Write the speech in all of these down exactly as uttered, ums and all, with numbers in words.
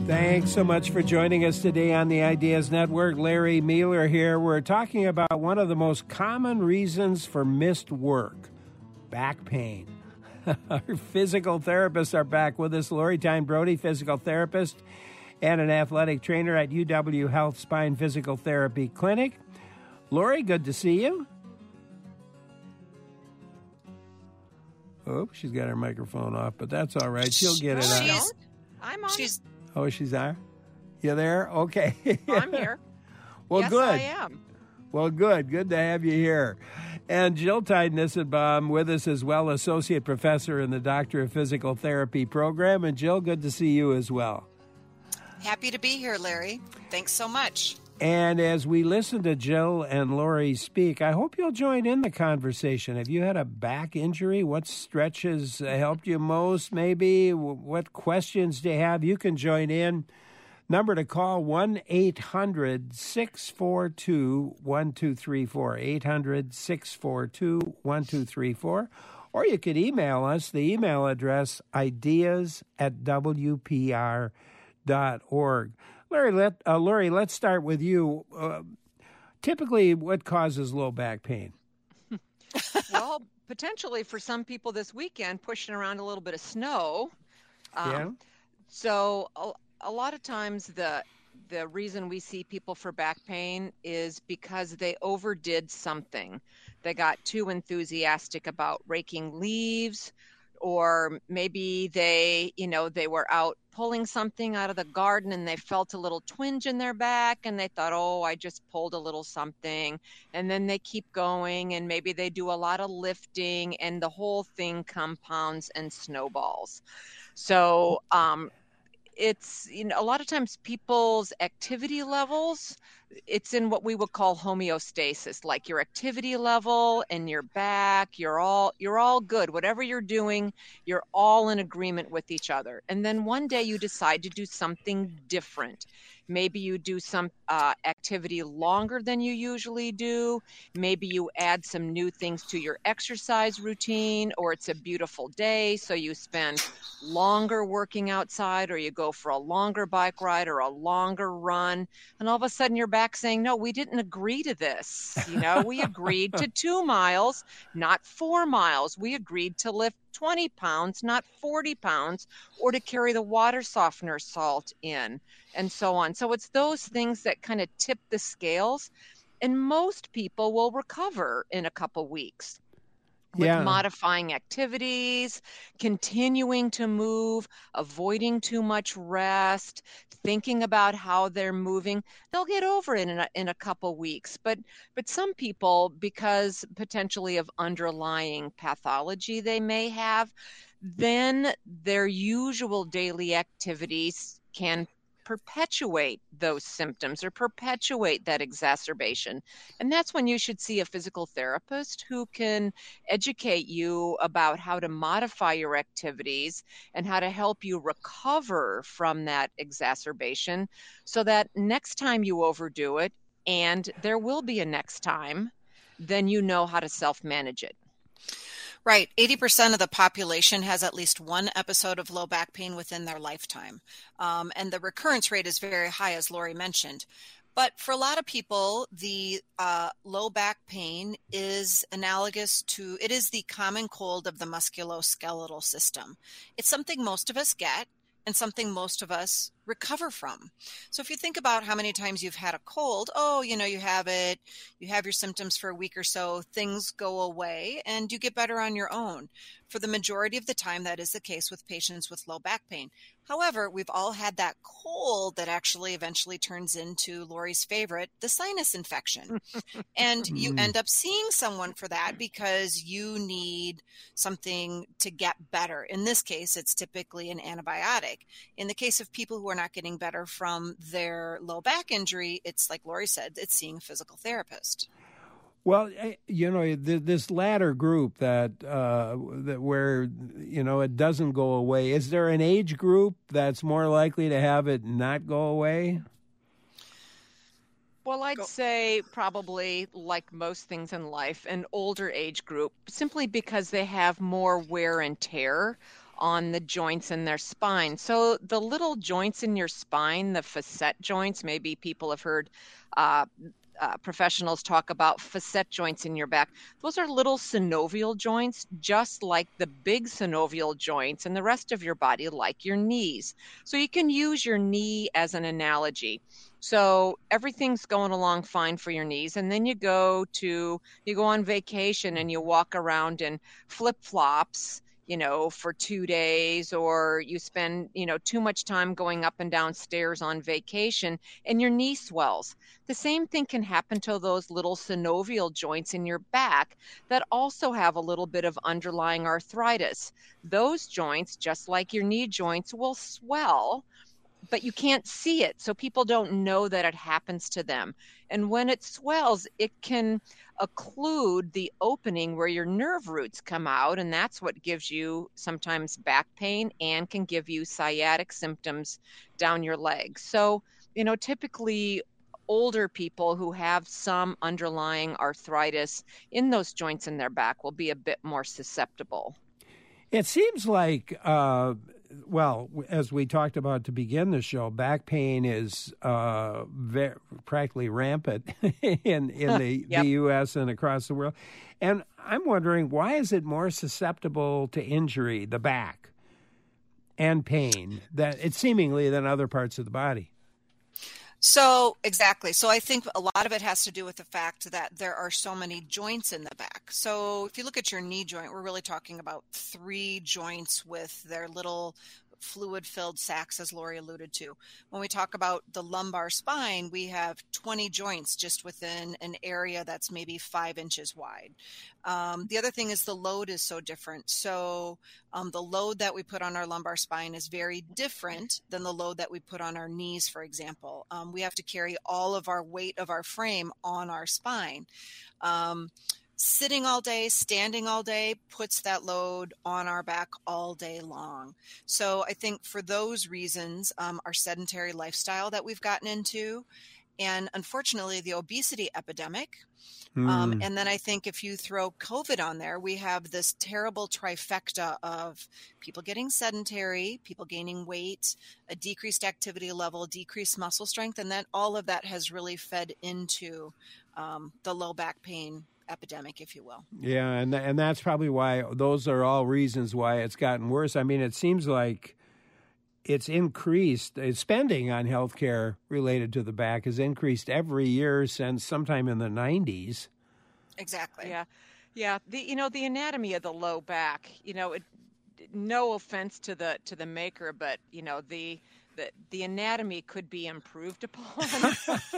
Thanks so much for joining us today on the Ideas Network. Larry Mueller here. We're talking about one of the most common reasons for missed work, back pain. Our physical therapists are back with us. Lori Tyne Brody, physical therapist and an athletic trainer at U W Health Spine Physical Therapy Clinic. Lori, good to see you. Oh, she's got her microphone off, but that's all right. She'll get it on. She's, I'm on. She's, oh, she's there? You there? Okay. I'm here. Well, yes, good. I am. Well, good. Good to have you here. And Jill Tide-Nissenbaum with us as well, Associate Professor in the Doctor of Physical Therapy program. And Jill, good to see you as well. Happy to be here, Larry. Thanks so much. And as we listen to Jill and Lori speak, I hope you'll join in the conversation. Have you had a back injury? What stretches helped you most, maybe? What questions do you have? You can join in. Number to call, one eight hundred six four two one two three four, eight hundred six four two one two three four. Or you could email us, the email address, ideas at w p r dot org. Larry, let, uh, Lori, let's start with you. Uh, typically, what causes low back pain? Well, potentially for some people this weekend, pushing around a little bit of snow. Um, yeah. So a, a lot of times the the reason we see people for back pain is because they overdid something. They got too enthusiastic about raking leaves, or maybe they, you know, they were out pulling something out of the garden and they felt a little twinge in their back and they thought, oh, I just pulled a little something. And then they keep going and maybe they do a lot of lifting and the whole thing compounds and snowballs. So um, it's, you know, a lot of times people's activity levels, it's in what we would call homeostasis, like your activity level and your back, you're all, you're all good. Whatever you're doing, you're all in agreement with each other. And then one day you decide to do something different. Maybe you do some uh, activity longer than you usually do. Maybe you add some new things to your exercise routine, or it's a beautiful day, so you spend longer working outside, or you go for a longer bike ride or a longer run. And all of a sudden you're back saying, no, we didn't agree to this. You know, we agreed to two miles, not four miles. We agreed to lift twenty pounds, not forty pounds, or to carry the water softener salt in, and so on. So it's those things that kind of tip the scales, and most people will recover in a couple weeks with yeah. modifying activities, continuing to move, avoiding too much rest, thinking about how they're moving. They'll get over it in a, in a couple weeks. But but some people, because potentially of underlying pathology they may have, then their usual daily activities can perpetuate those symptoms or perpetuate that exacerbation. And that's when you should see a physical therapist who can educate you about how to modify your activities and how to help you recover from that exacerbation so that next time you overdo it, and there will be a next time, then you know how to self-manage it. Right. eighty percent of the population has at least one episode of low back pain within their lifetime. Um, and the recurrence rate is very high, as Lori mentioned. But for a lot of people, the uh, low back pain is analogous to, it is the common cold of the musculoskeletal system. It's something most of us get and something most of us recover from. So if you think about how many times you've had a cold, oh, you know, you have it, you have your symptoms for a week or so, things go away and you get better on your own. For the majority of the time, that is the case with patients with low back pain. However, we've all had that cold that actually eventually turns into Lori's favorite, the sinus infection. And you end up seeing someone for that because you need something to get better. In this case, it's typically an antibiotic. In the case of people who are not getting better from their low back injury, it's like Lori said, it's seeing a physical therapist. Well, you know, this latter group that uh, that where, you know, it doesn't go away, is there an age group that's more likely to have it not go away? Well, I'd Go. say probably, like most things in life, an older age group, simply because they have more wear and tear on the joints in their spine. So the little joints in your spine, the facet joints, maybe people have heard uh, uh, professionals talk about facet joints in your back. Those are little synovial joints, just like the big synovial joints in the rest of your body, like your knees. So you can use your knee as an analogy. So everything's going along fine for your knees. And then you go to, you go on vacation and you walk around in flip-flops, you know, for two days, or you spend, you know, too much time going up and down stairs on vacation and your knee swells. The same thing can happen to those little synovial joints in your back that also have a little bit of underlying arthritis. Those joints, just like your knee joints, will swell, but you can't see it. So people don't know that it happens to them. And when it swells, it can occlude the opening where your nerve roots come out. And that's what gives you sometimes back pain and can give you sciatic symptoms down your legs. So, you know, typically older people who have some underlying arthritis in those joints in their back will be a bit more susceptible. It seems like, uh, well, as we talked about to begin the show, back pain is uh, very, practically rampant in, in the, yep. the U S and across the world. And I'm wondering, why is it more susceptible to injury, the back, and pain, that it's seemingly than other parts of the body? So exactly. So I think a lot of it has to do with the fact that there are so many joints in the back. So if you look at your knee joint, we're really talking about three joints with their little fluid-filled sacs, as Lori alluded to. When we talk about the lumbar spine, we have twenty joints just within an area that's maybe five inches wide. Um, the other thing is the load is so different. So um, the load that we put on our lumbar spine is very different than the load that we put on our knees, for example. Um, we have to carry all of our weight of our frame on our spine. Um, Sitting all day, standing all day puts that load on our back all day long. So I think for those reasons, um, our sedentary lifestyle that we've gotten into, and unfortunately the obesity epidemic, mm. um, and then I think if you throw COVID on there, we have this terrible trifecta of people getting sedentary, people gaining weight, a decreased activity level, decreased muscle strength, and then all of that has really fed into um, the low back pain epidemic, if you will. Yeah, and th- and that's probably why, those are all reasons why it's gotten worse. I mean, it seems like it's increased, uh, spending on healthcare related to the back has increased every year since sometime in the nineties. Exactly. Yeah. Yeah, the you know, the anatomy of the low back, you know, it, no offense to the to the maker, but you know, the the, the anatomy could be improved upon.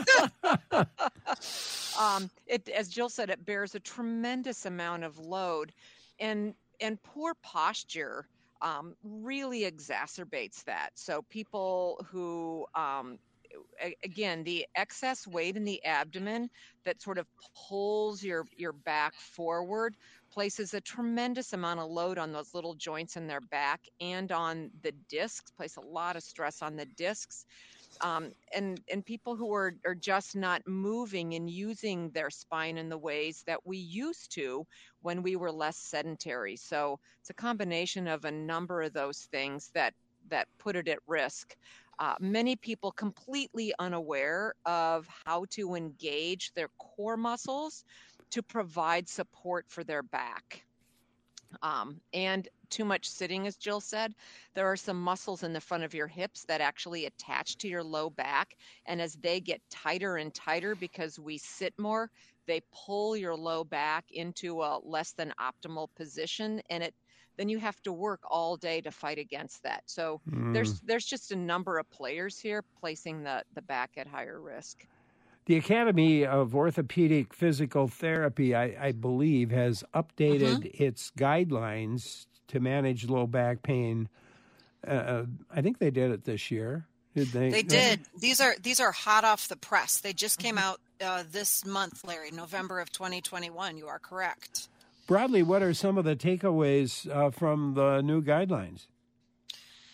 um, it, as Jill said, it bears a tremendous amount of load, and and poor posture um, really exacerbates that. So people who, um, a, again, the excess weight in the abdomen that sort of pulls your your back forward places a tremendous amount of load on those little joints in their back and on the discs, place a lot of stress on the discs. Um, and, and people who are, are just not moving and using their spine in the ways that we used to when we were less sedentary. So it's a combination of a number of those things that, that put it at risk. Uh, many people completely unaware of how to engage their core muscles to provide support for their back. Um, and too much sitting, as Jill said, there are some muscles in the front of your hips that actually attach to your low back. And as they get tighter and tighter because we sit more, they pull your low back into a less than optimal position. And it then you have to work all day to fight against that. So mm. there's there's just a number of players here placing the, the back at higher risk. The Academy of Orthopedic Physical Therapy, I, I believe, has updated mm-hmm. its guidelines to manage low back pain. Uh, I think they did it this year. Did they? They did. These are these are hot off the press. They just came out uh, this month, Larry, November of twenty twenty-one. You are correct. Broadly, what are some of the takeaways uh, from the new guidelines?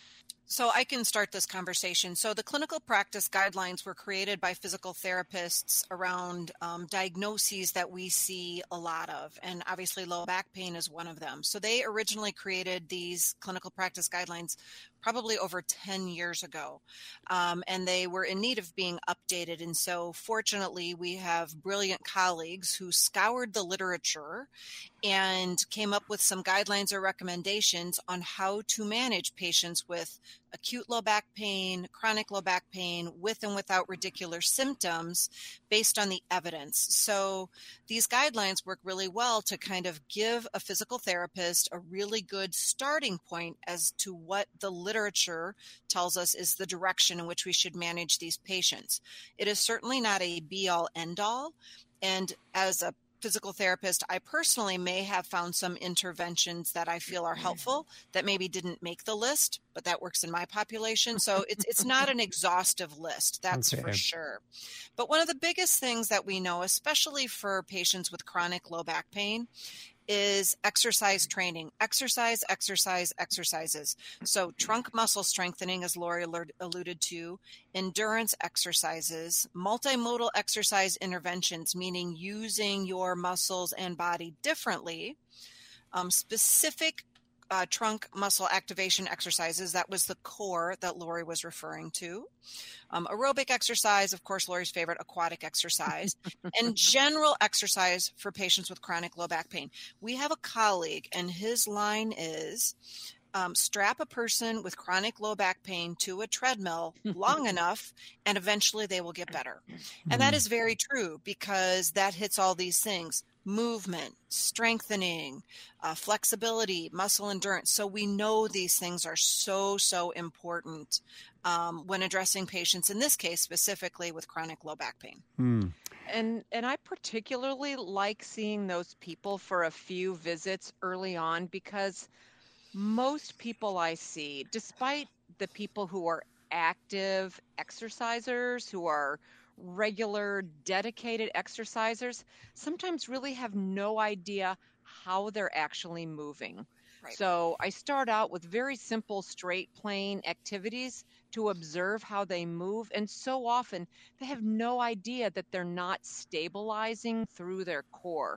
So I can start this conversation. So the clinical practice guidelines were created by physical therapists around um, diagnoses that we see a lot of. And obviously low back pain is one of them. So they originally created these clinical practice guidelines probably over ten years ago. Um, and they were in need of being updated. And so fortunately, we have brilliant colleagues who scoured the literature and came up with some guidelines or recommendations on how to manage patients with acute low back pain, chronic low back pain, with and without radicular symptoms based on the evidence. So these guidelines work really well to kind of give a physical therapist a really good starting point as to what the literature tells us is the direction in which we should manage these patients. It is certainly not a be-all, end-all. And as a physical therapist, I personally may have found some interventions that I feel are helpful that maybe didn't make the list, but that works in my population. So it's it's not an exhaustive list, that's Okay. for sure. But one of the biggest things that we know, especially for patients with chronic low back pain, is exercise training. Exercise, exercise, exercises. So trunk muscle strengthening, as Lori alluded to, endurance exercises, multimodal exercise interventions, meaning using your muscles and body differently, um, specific uh, trunk muscle activation exercises. That was the core that Lori was referring to. Um, aerobic exercise, of course, Lori's favorite, aquatic exercise, and general exercise for patients with chronic low back pain. We have a colleague, and his line is, um, strap a person with chronic low back pain to a treadmill long enough, and eventually they will get better. And that is very true, because that hits all these things: movement, strengthening, uh, flexibility, muscle endurance. So we know these things are so, so important um, when addressing patients, in this case, specifically with chronic low back pain. Hmm. And and I particularly like seeing those people for a few visits early on, because most people I see, despite the people who are active exercisers, who are regular, dedicated exercisers, sometimes really have no idea how they're actually moving. Right. So I start out with very simple, straight, plain activities to observe how they move. And so often they have no idea that they're not stabilizing through their core.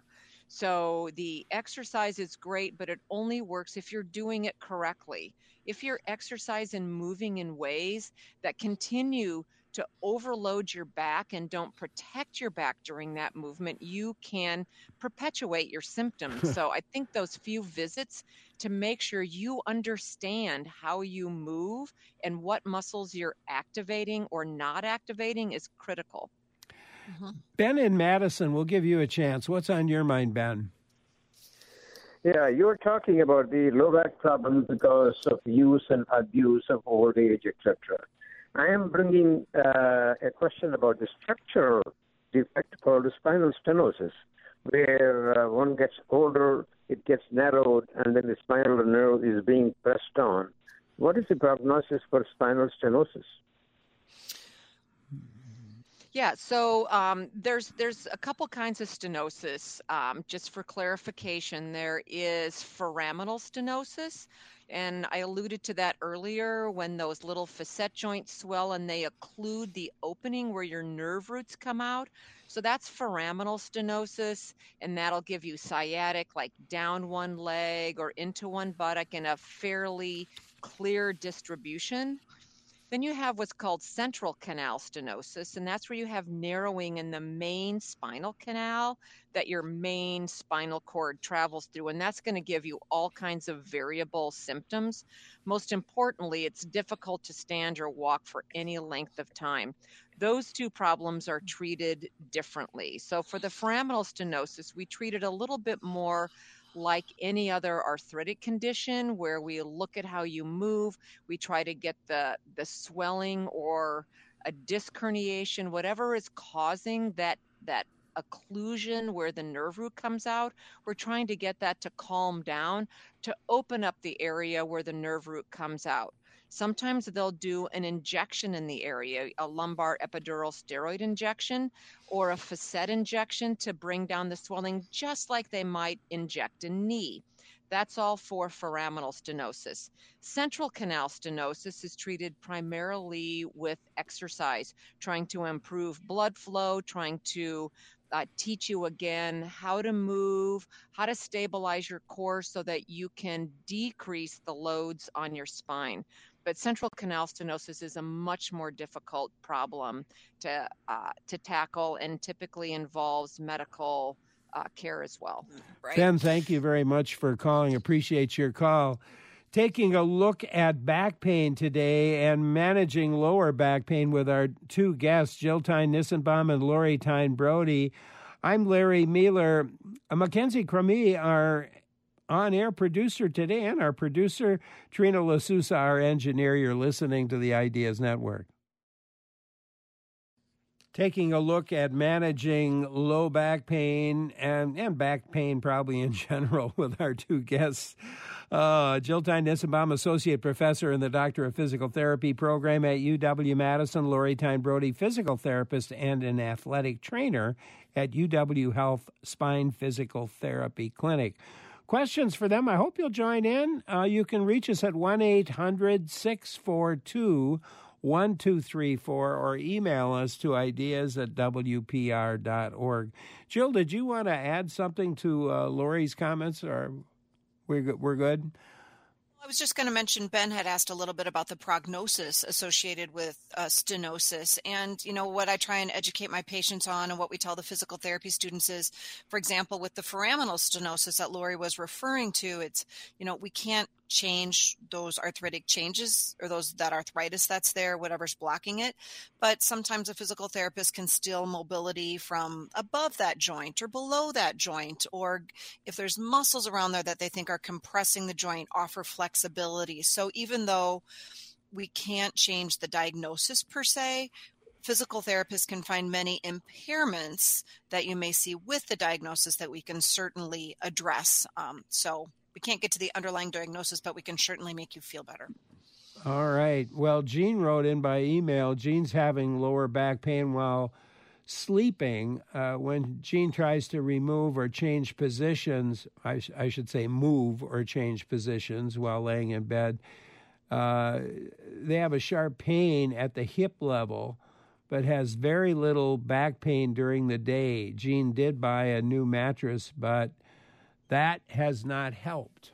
So the exercise is great, but it only works if you're doing it correctly. If you're exercising and moving in ways that continue to overload your back and don't protect your back during that movement, you can perpetuate your symptoms. So I think those few visits to make sure you understand how you move and what muscles you're activating or not activating is critical. Mm-hmm. Ben in Madison, we'll give you a chance. What's on your mind, Ben? Yeah, you were talking about the low back problems because of use and abuse of old age, et cetera. I am bringing uh, a question about the structural defect called spinal stenosis, where uh, one gets older, it gets narrowed, and then the spinal nerve is being pressed on. What is the prognosis for spinal stenosis? Yeah, so um, there's there's a couple kinds of stenosis. Um, just for clarification, there is foraminal stenosis, and I alluded to that earlier when those little facet joints swell and they occlude the opening where your nerve roots come out. So that's foraminal stenosis, and that'll give you sciatic, like down one leg or into one buttock in a fairly clear distribution. Then you have what's called central canal stenosis, and that's where you have narrowing in the main spinal canal that your main spinal cord travels through, and that's going to give you all kinds of variable symptoms. Most importantly, it's difficult to stand or walk for any length of time. Those two problems are treated differently. So for the foraminal stenosis, we treat it a little bit more like any other arthritic condition, where we look at how you move. We try to get the, the swelling or a disc herniation, whatever is causing that, that occlusion where the nerve root comes out. We're trying to get that to calm down, to open up the area where the nerve root comes out. Sometimes they'll do an injection in the area, a lumbar epidural steroid injection or a facet injection to bring down the swelling, just like they might inject a knee. That's all for foraminal stenosis. Central canal stenosis is treated primarily with exercise, trying to improve blood flow, trying to uh, teach you again how to move, how to stabilize your core so that you can decrease the loads on your spine. But central canal stenosis is a much more difficult problem to uh, to tackle, and typically involves medical uh, care as well. Right. Ben, thank you very much for calling. Appreciate your call. Taking a look at back pain today and managing lower back pain with our two guests, Jill Tyne-Nissenbaum and Lori Tyne-Brody. I'm Larry Mueller. Mackenzie Crummy, our on-air producer today, and our producer, Trina LaSousa, our engineer. You're listening to the Ideas Network. Taking a look at managing low back pain and, and back pain probably in general with our two guests. Uh, Jill Tyne-Nissenbaum, Associate Professor in the Doctor of Physical Therapy program at U W-Madison. Lori Tyne-Brody, Physical Therapist and an Athletic Trainer at U W Health Spine Physical Therapy Clinic. Questions for them? I hope you'll join in. Uh, you can reach us at one eight hundred six four two one two three four or email us to ideas at w p r dot org. Jill, did you want to add something to uh, Lori's comments, or we're, we're good? I was just going to mention, Ben had asked a little bit about the prognosis associated with uh, stenosis. And, you know, what I try and educate my patients on and what we tell the physical therapy students is, for example, with the foraminal stenosis that Lori was referring to, it's, you know, we can't change those arthritic changes or those that arthritis that's there, whatever's blocking it. But sometimes a physical therapist can still mobility from above that joint or below that joint, or if there's muscles around there that they think are compressing the joint, offer flexibility. So even though we can't change the diagnosis per se, physical therapists can find many impairments that you may see with the diagnosis that we can certainly address. Um, so we can't get to the underlying diagnosis, but we can certainly make you feel better. All right. Well, Jean wrote in by email. Jean's having lower back pain while sleeping. Uh, when Jean tries to remove or change positions, I, sh- I should say move or change positions while laying in bed, uh, they have a sharp pain at the hip level, but has very little back pain during the day. Jean did buy a new mattress, but that has not helped.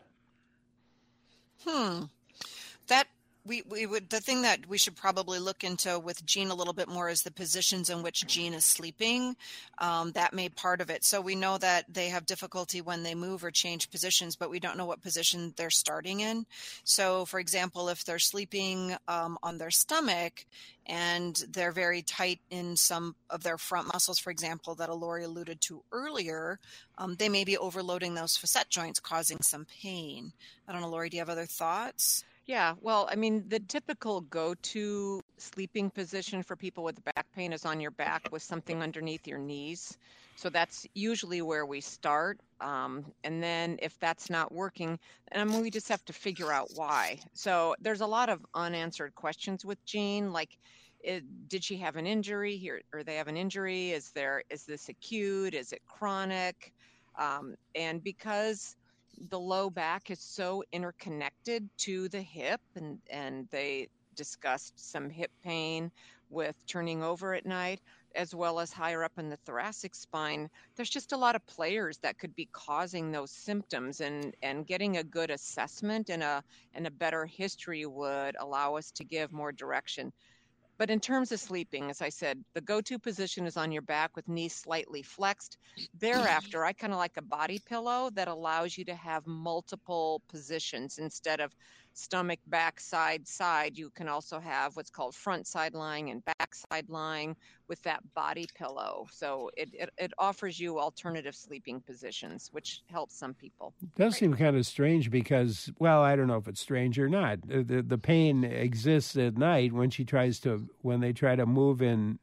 Hmm. That we we would the thing that we should probably look into with Jean a little bit more is the positions in which Jean is sleeping. Um, that may part of it. So we know that they have difficulty when they move or change positions, but we don't know what position they're starting in. So, for example, if they're sleeping um, on their stomach and they're very tight in some of their front muscles, for example, that Lori alluded to earlier, um, they may be overloading those facet joints, causing some pain. I don't know, Lori, do you have other thoughts? Yeah, well, I mean, the typical go-to sleeping position for people with back pain is on your back with something underneath your knees. So that's usually where we start. Um, and then if that's not working, I mean, we just have to figure out why. So there's a lot of unanswered questions with Jean, like, it, did she have an injury here, or they have an injury? Is there, is this acute? Is it chronic? Um, and because the low back is so interconnected to the hip, and, and they discussed some hip pain with turning over at night, as well as higher up in the thoracic spine. There's just a lot of players that could be causing those symptoms, and, and getting a good assessment and a, and a better history would allow us to give more direction. But in terms of sleeping, as I said, the go-to position is on your back with knees slightly flexed. Thereafter, I kind of like a body pillow that allows you to have multiple positions. Instead of stomach, back, side, side, you can also have what's called front side lying and back side lying with that body pillow. So it, it, it offers you alternative sleeping positions, which helps some people. It does seem kind of strange because, well, I don't know if it's strange or not. The, the, the pain exists at night when she tries to, when they try to move and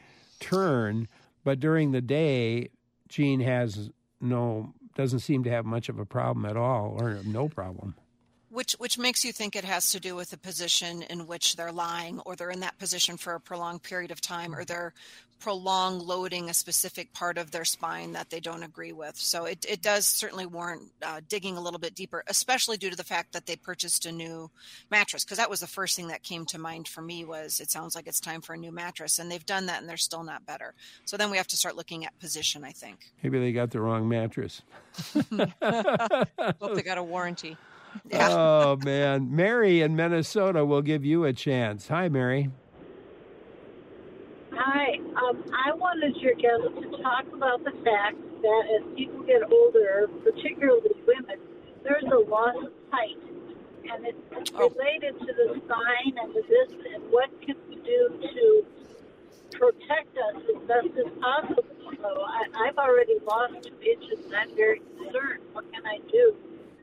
turn, but during the day, Jean has no, doesn't seem to have much of a problem at all, or no problem. Which which makes you think it has to do with the position in which they're lying, or they're in that position for a prolonged period of time, or they're prolonged loading a specific part of their spine that they don't agree with. So it, it does certainly warrant uh, digging a little bit deeper, especially due to the fact that they purchased a new mattress, because that was the first thing that came to mind for me was it sounds like it's time for a new mattress, and they've done that and they're still not better. So then we have to start looking at position, I think. Maybe they got the wrong mattress. Hope they got a warranty. Yeah. Oh, man. Mary in Minnesota will give you a chance. Hi, Mary. Hi. Um, I wanted your guest to talk about the fact that as people get older, particularly women, there's a loss of height. And it's related to the spine and the this, and what can we do to protect us as best as possible? So I, I've already lost two inches, and I'm very concerned. What can I do?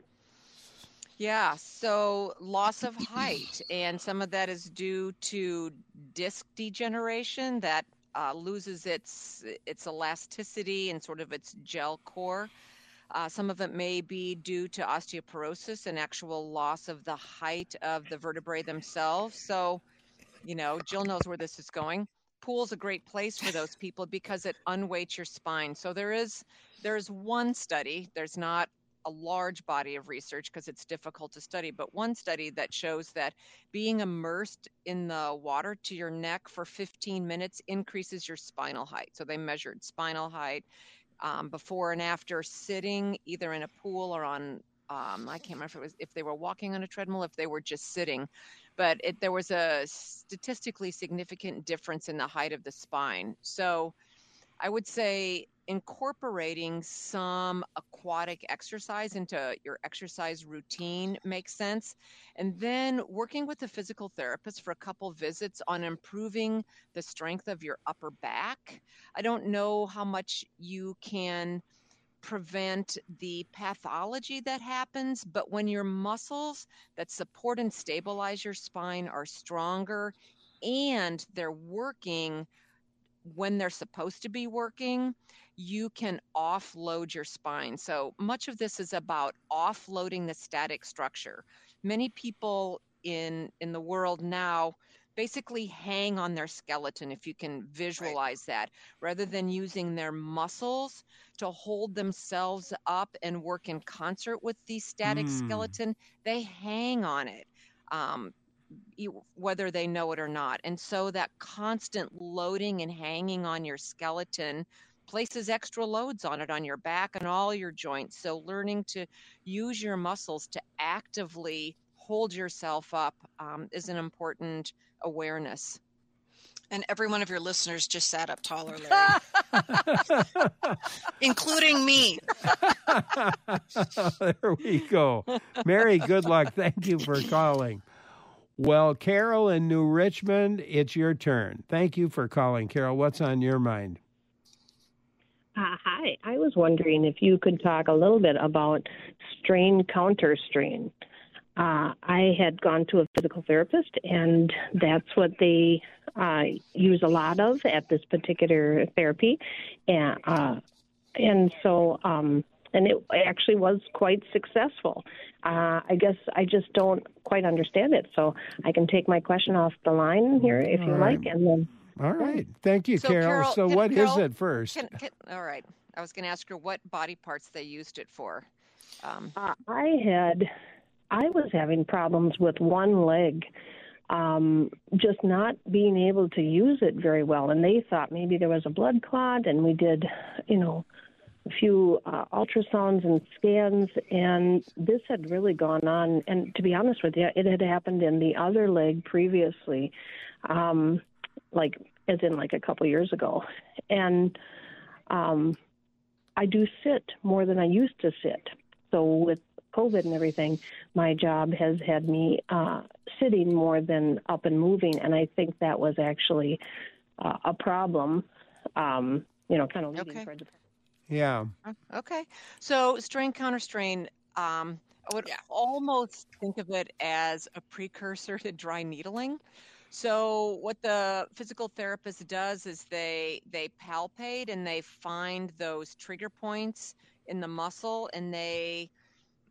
Yeah, so loss of height, and some of that is due to disc degeneration that uh, loses its its elasticity and sort of its gel core. Uh, some of it may be due to osteoporosis and actual loss of the height of the vertebrae themselves. So, you know, Jill knows where this is going. Pool's a great place for those people because it unweights your spine. So there is there's one study. There's not a large body of research because it's difficult to study, but one study that shows that being immersed in the water to your neck for fifteen minutes increases your spinal height. So they measured spinal height um, before and after sitting either in a pool or on, um, I can't remember if it was, if they were walking on a treadmill, if they were just sitting, but it, there was a statistically significant difference in the height of the spine. So I would say incorporating some aquatic exercise into your exercise routine makes sense. And then working with a physical therapist for a couple visits on improving the strength of your upper back. I don't know how much you can prevent the pathology that happens, but when your muscles that support and stabilize your spine are stronger and they're working when they're supposed to be working, you can offload your spine. So much of this is about offloading the static structure. Many people in in the world now basically hang on their skeleton, if you can visualize right. that, rather than using their muscles to hold themselves up and work in concert with the static mm. skeleton, they hang on it. Um, whether they know it or not. And so that constant loading and hanging on your skeleton places extra loads on it on your back and all your joints. So learning to use your muscles to actively hold yourself up um, is an important awareness. And every one of your listeners just sat up taller, Larry. Including me. There we go. Mary, good luck. Thank you for calling. Well, Carol in New Richmond, it's your turn. Thank you for calling, Carol. What's on your mind? Uh, hi. I was wondering if you could talk a little bit about strain counter strain. Uh, I had gone to a physical therapist, and that's what they uh, use a lot of at this particular therapy. And, uh, and so... Um, And it actually was quite successful. Uh, I guess I just don't quite understand it. So I can take my question off the line here if you right. like. And then, all right. Thank you, so Carol. Carol. So can, what Carol, is it first? Can, can, all right. I was going to ask her what body parts they used it for. Um, uh, I had, I was having problems with one leg, um, just not being able to use it very well. And they thought maybe there was a blood clot, and we did, you know, a few uh, ultrasounds and scans, and this had really gone on. And to be honest with you, it had happened in the other leg previously, um, like as in like a couple years ago. And um, I do sit more than I used to sit. So with COVID and everything, my job has had me uh, sitting more than up and moving, and I think that was actually uh, a problem, um, you know, kind of leading okay. towards. Yeah. Okay. So strain counter strain, um, I would yeah. almost think of it as a precursor to dry needling. So what the physical therapist does is they they palpate and they find those trigger points in the muscle, and they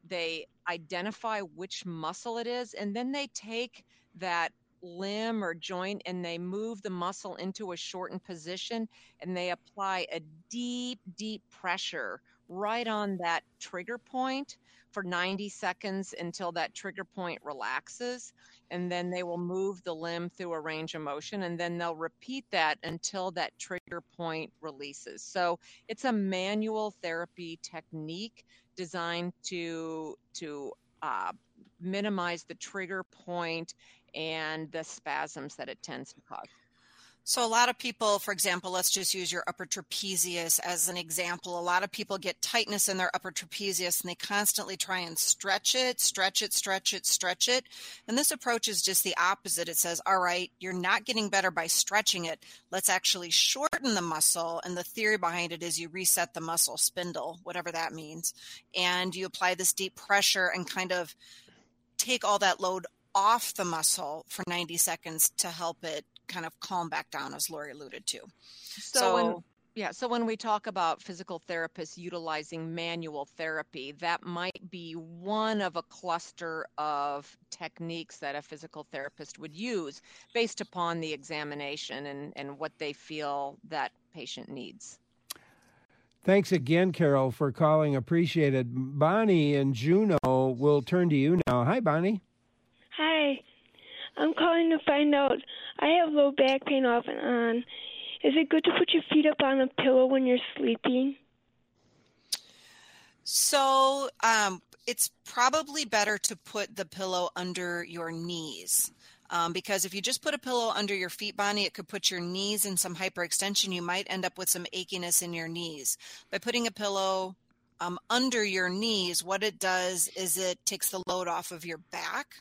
they identify which muscle it is, and then they take that limb or joint and they move the muscle into a shortened position, and they apply a deep, deep pressure right on that trigger point for ninety seconds until that trigger point relaxes. And then they will move the limb through a range of motion, and then they'll repeat that until that trigger point releases. So it's a manual therapy technique designed to to uh, minimize the trigger point and the spasms that it tends to cause. So a lot of people, for example, let's just use your upper trapezius as an example. A lot of people get tightness in their upper trapezius and they constantly try and stretch it, stretch it, stretch it, stretch it. And this approach is just the opposite. It says, all right, you're not getting better by stretching it. Let's actually shorten the muscle. And the theory behind it is you reset the muscle spindle, whatever that means. And you apply this deep pressure and kind of take all that load off the muscle for ninety seconds to help it kind of calm back down, as Lori alluded to. So, so when, yeah, so when we talk about physical therapists utilizing manual therapy, that might be one of a cluster of techniques that a physical therapist would use based upon the examination and, and what they feel that patient needs. Thanks again, Carol, for calling. Appreciate it. Bonnie and Juneau will turn to you now. Hi, Bonnie. Hi. I'm calling to find out. I have low back pain off and on. Is it good to put your feet up on a pillow when you're sleeping? So um, it's probably better to put the pillow under your knees. Um, because if you just put a pillow under your feet, Bonnie, it could put your knees in some hyperextension. You might end up with some achiness in your knees. By putting a pillow um, under your knees, what it does is it takes the load off of your back.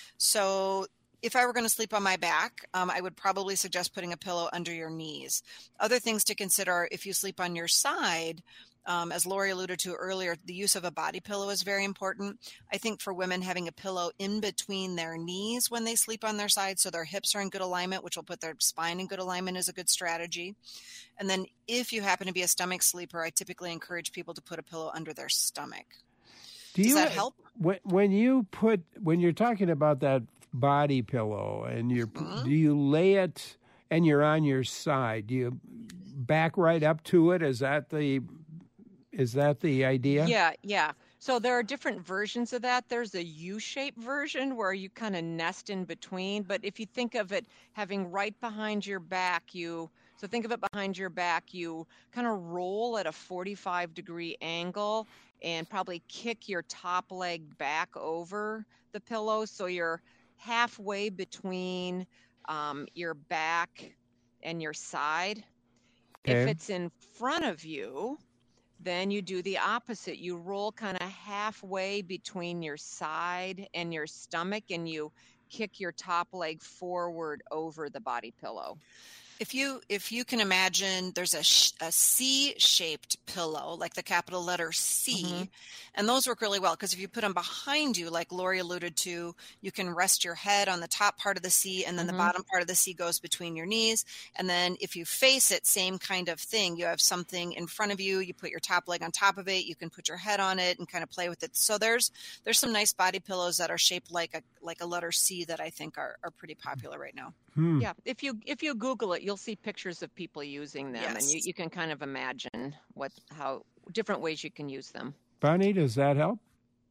So if I were going to sleep on my back, um, I would probably suggest putting a pillow under your knees. Other things to consider are if you sleep on your side, um, as Lori alluded to earlier, the use of a body pillow is very important. I think for women, having a pillow in between their knees when they sleep on their side so their hips are in good alignment, which will put their spine in good alignment, is a good strategy. And then if you happen to be a stomach sleeper, I typically encourage people to put a pillow under their stomach. Do Does you, that help? When, when you put, when you're talking about that body pillow and you're, mm-hmm. do you lay it and you're on your side? Do you back right up to it? Is that the, is that the idea? Yeah, yeah. So there are different versions of that. There's a U-shaped version where you kind of nest in between. But if you think of it having right behind your back, you, so think of it behind your back, you kind of roll at a forty-five degree angle and probably kick your top leg back over the pillow. So you're halfway between um, your back and your side. Okay. If it's in front of you, then you do the opposite. You roll kind of halfway between your side and your stomach, and you kick your top leg forward over the body pillow. If you if you can imagine, there's a, sh- a C-shaped pillow, like the capital letter C, mm-hmm. and those work really well because if you put them behind you, like Lori alluded to, you can rest your head on the top part of the C, and then mm-hmm. the bottom part of the C goes between your knees. And then if you face it, same kind of thing. You have something in front of you, you put your top leg on top of it, you can put your head on it and kind of play with it. So there's there's some nice body pillows that are shaped like a like a letter C that I think are, are pretty popular right now. Hmm. Yeah, if you if you Google it, you'll see pictures of people using them, yes. and you, you can kind of imagine what how different ways you can use them. Bonnie, does that help?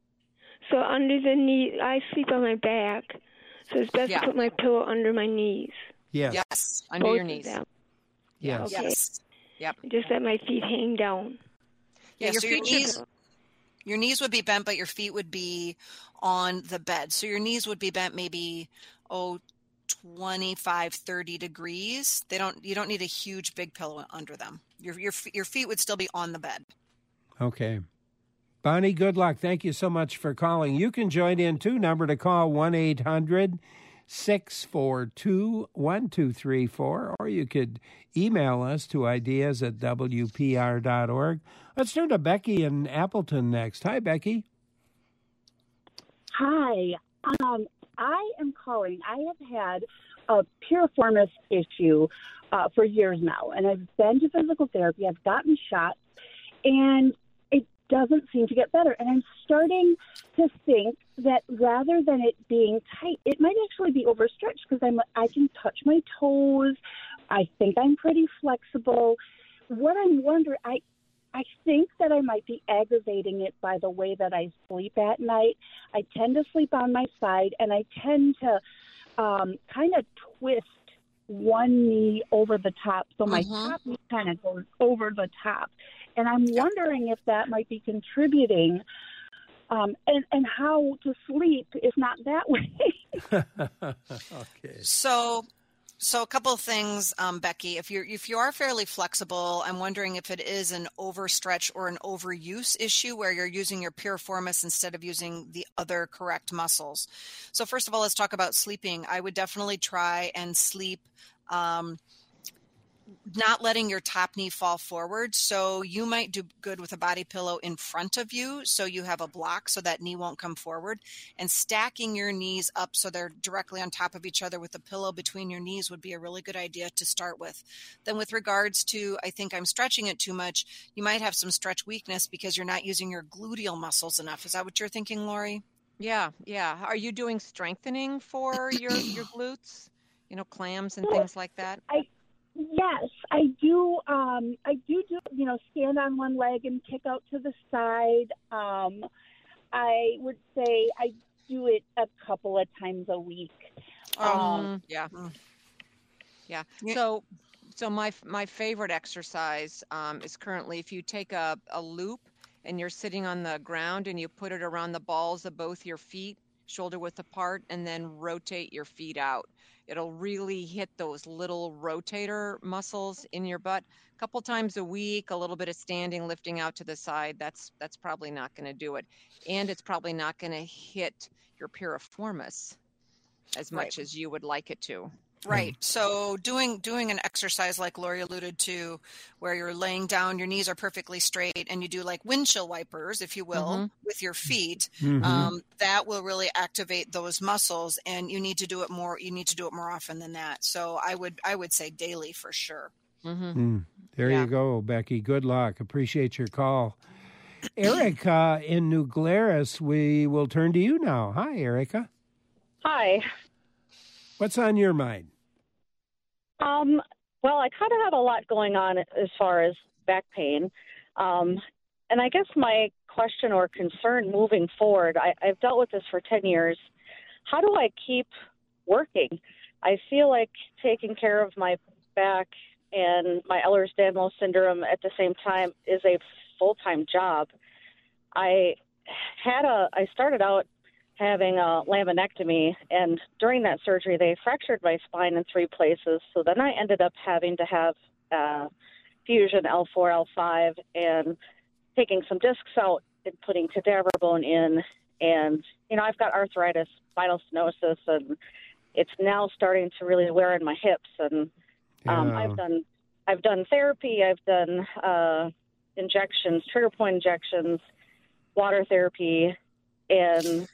So under the knee, I sleep on my back, so it's best yeah. to put my pillow under my knees. Yes. Yes. Under Both your knees. Yes. Okay. Yes. Yep. Just let my feet hang down. Yeah, yeah your, so feet your knees should... your knees would be bent, but your feet would be on the bed. So your knees would be bent maybe oh twenty-five, thirty degrees. They don't, you don't need a huge big pillow under them. Your, your, your feet would still be on the bed. Okay. Bonnie, good luck. Thank you so much for calling. You can join in too. Number to call one eight hundred six four two one two three four, or you could email us to ideas at w p r dot org. Let's turn to Becky in Appleton next. Hi, Becky. Hi. Um, I am calling. I have had a piriformis issue uh, for years now, and I've been to physical therapy. I've gotten shots, and it doesn't seem to get better. And I'm starting to think that rather than it being tight, it might actually be overstretched because I'm I can touch my toes. I think I'm pretty flexible. What I'm wondering, I I think that I might be aggravating it by the way that I sleep at night. I tend to sleep on my side, and I tend to um, kind of twist one knee over the top, so my Mhm. top knee kind of goes over the top. And I'm wondering if that might be contributing, um, and, and how to sleep if not that way. Okay. So, so a couple of things, um, Becky. If you're if you are fairly flexible, I'm wondering if it is an overstretch or an overuse issue where you're using your piriformis instead of using the other correct muscles. So first of all, let's talk about sleeping. I would definitely try and sleep. Um, not letting your top knee fall forward. So you might do good with a body pillow in front of you so you have a block so that knee won't come forward, and stacking your knees up so they're directly on top of each other with a pillow between your knees would be a really good idea to start with. Then with regards to, I think I'm stretching it too much, you might have some stretch weakness because you're not using your gluteal muscles enough. Is that what you're thinking, Lori? Yeah, yeah. Are you doing strengthening for your your glutes? You know, clams and things like that? I Yes, I do. Um, I do do. You know, stand on one leg and kick out to the side. Um, I would say I do it a couple of times a week. Um, yeah, yeah. Yeah. So, so my my favorite exercise um, is currently if you take a a loop and you're sitting on the ground and you put it around the balls of both your feet, shoulder width apart, and then rotate your feet out. It'll really hit those little rotator muscles in your butt. A couple times a week, a little bit of standing, lifting out to the side. That's that's probably not going to do it, and it's probably not going to hit your piriformis as much Right. as you would like it to. Right. So doing doing an exercise like Lori alluded to, where you're laying down, your knees are perfectly straight, and you do like windshield wipers, if you will, Mhm. with your feet. Mhm. Um, that will really activate those muscles, and you need to do it more. You need to do it more often than that. So I would I would say daily for sure. Mm-hmm. Mm, there Yeah. you go, Becky. Good luck. Appreciate your call. Erica in New Glarus, we will turn to you now. Hi, Erica. Hi. What's on your mind? Um, well, I kind of have a lot going on as far as back pain. Um, and I guess my question or concern moving forward, I, I've dealt with this for ten years. How do I keep working? I feel like taking care of my back and my Ehlers-Danlos syndrome at the same time is a full-time job. I had a, I started out having a laminectomy, and during that surgery, they fractured my spine in three places. So then I ended up having to have uh, fusion L four, L five, and taking some discs out and putting cadaver bone in. And, you know, I've got arthritis, spinal stenosis, and it's now starting to really wear in my hips. And um, Yeah. I've done I've done therapy, I've done uh, injections, trigger point injections, water therapy, and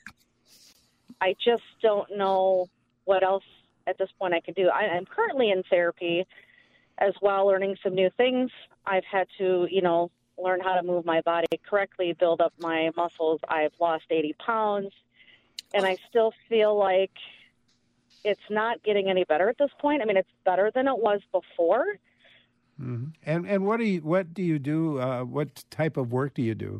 I just don't know what else at this point I could do. I, I'm currently in therapy as well, learning some new things. I've had to, you know, learn how to move my body correctly, build up my muscles. I've lost eighty pounds, and I still feel like it's not getting any better at this point. I mean, it's better than it was before. Mm-hmm. And and what do you what do you do? Uh, what type of work do you do?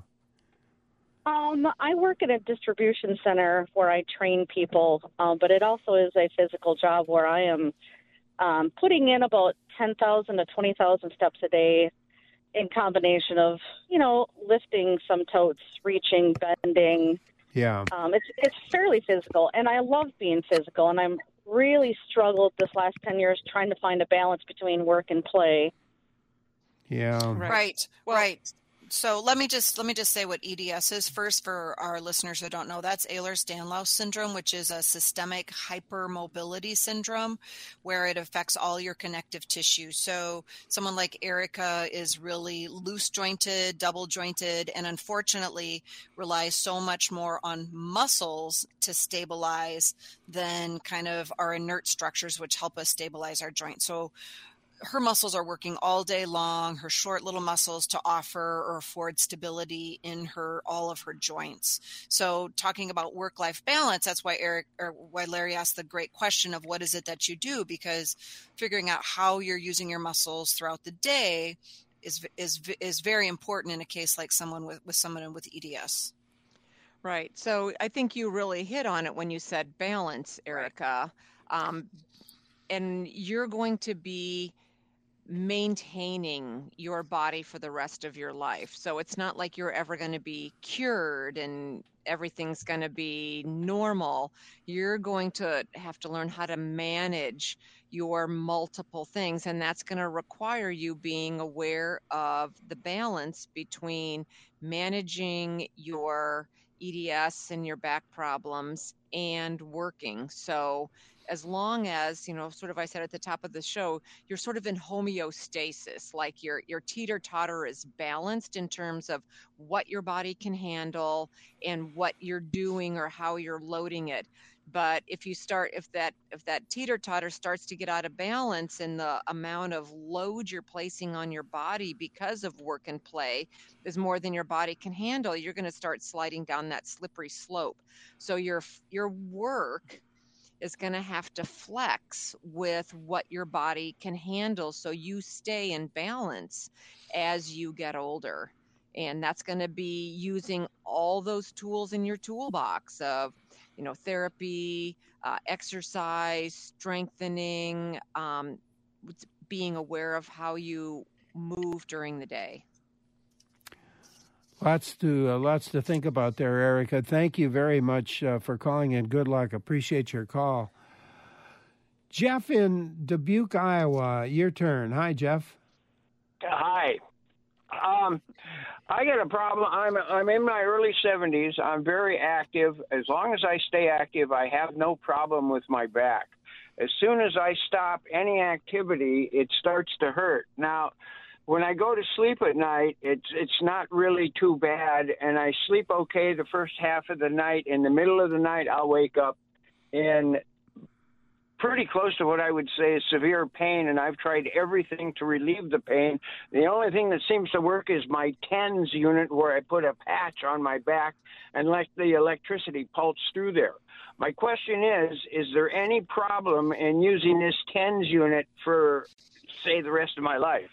Um, I work at a distribution center where I train people, um, but it also is a physical job where I am um, putting in about ten thousand to twenty thousand steps a day in combination of, you know, lifting some totes, reaching, bending. Yeah. Um, it's it's fairly physical, and I love being physical, and I'm really struggled this last ten years trying to find a balance between work and play. Yeah. Right. Right. Well- right. So let me just let me just say what E D S is first for our listeners who don't know. That's Ehlers-Danlos syndrome, which is a systemic hypermobility syndrome where it affects all your connective tissue. So someone like Erica is really loose jointed, double jointed, and unfortunately relies so much more on muscles to stabilize than kind of our inert structures, which help us stabilize our joints. So her muscles are working all day long, her short little muscles, to offer or afford stability in her, all of her joints. So talking about work-life balance, that's why Eric, or why Larry asked the great question of what is it that you do, because figuring out how you're using your muscles throughout the day is, is, is very important in a case like someone with, with someone with E D S. Right. So I think you really hit on it when you said balance, Erica. Right. Um, and you're going to be maintaining your body for the rest of your life. So it's not like you're ever going to be cured and everything's going to be normal. You're going to have to learn how to manage your multiple things, and that's going to require you being aware of the balance between managing your E D S and your back problems and working. So as long as, you know, sort of I said at the top of the show, you're sort of in homeostasis, like your your teeter-totter is balanced in terms of what your body can handle and what you're doing or how you're loading it. But if you start, if that if that teeter-totter starts to get out of balance and the amount of load you're placing on your body because of work and play is more than your body can handle, you're going to start sliding down that slippery slope. So your your work is going to have to flex with what your body can handle so you stay in balance as you get older. And that's going to be using all those tools in your toolbox of, you know, therapy, uh, exercise, strengthening, um, being aware of how you move during the day. Lots to uh, lots to think about there, Erica. Thank you very much uh, for calling, and good luck. Appreciate your call. Jeff in Dubuque, Iowa, your turn. Hi, Jeff. Hi. Um, I got a problem. I'm I'm in my early seventies. I'm very active. As long as I stay active, I have no problem with my back. As soon as I stop any activity, it starts to hurt. Now, when I go to sleep at night, it's it's not really too bad, and I sleep okay the first half of the night. In the middle of the night, I'll wake up in pretty close to what I would say is severe pain, and I've tried everything to relieve the pain. The only thing that seems to work is my TENS unit, where I put a patch on my back and let the electricity pulse through there. My question is, is there any problem in using this TENS unit for, say, the rest of my life?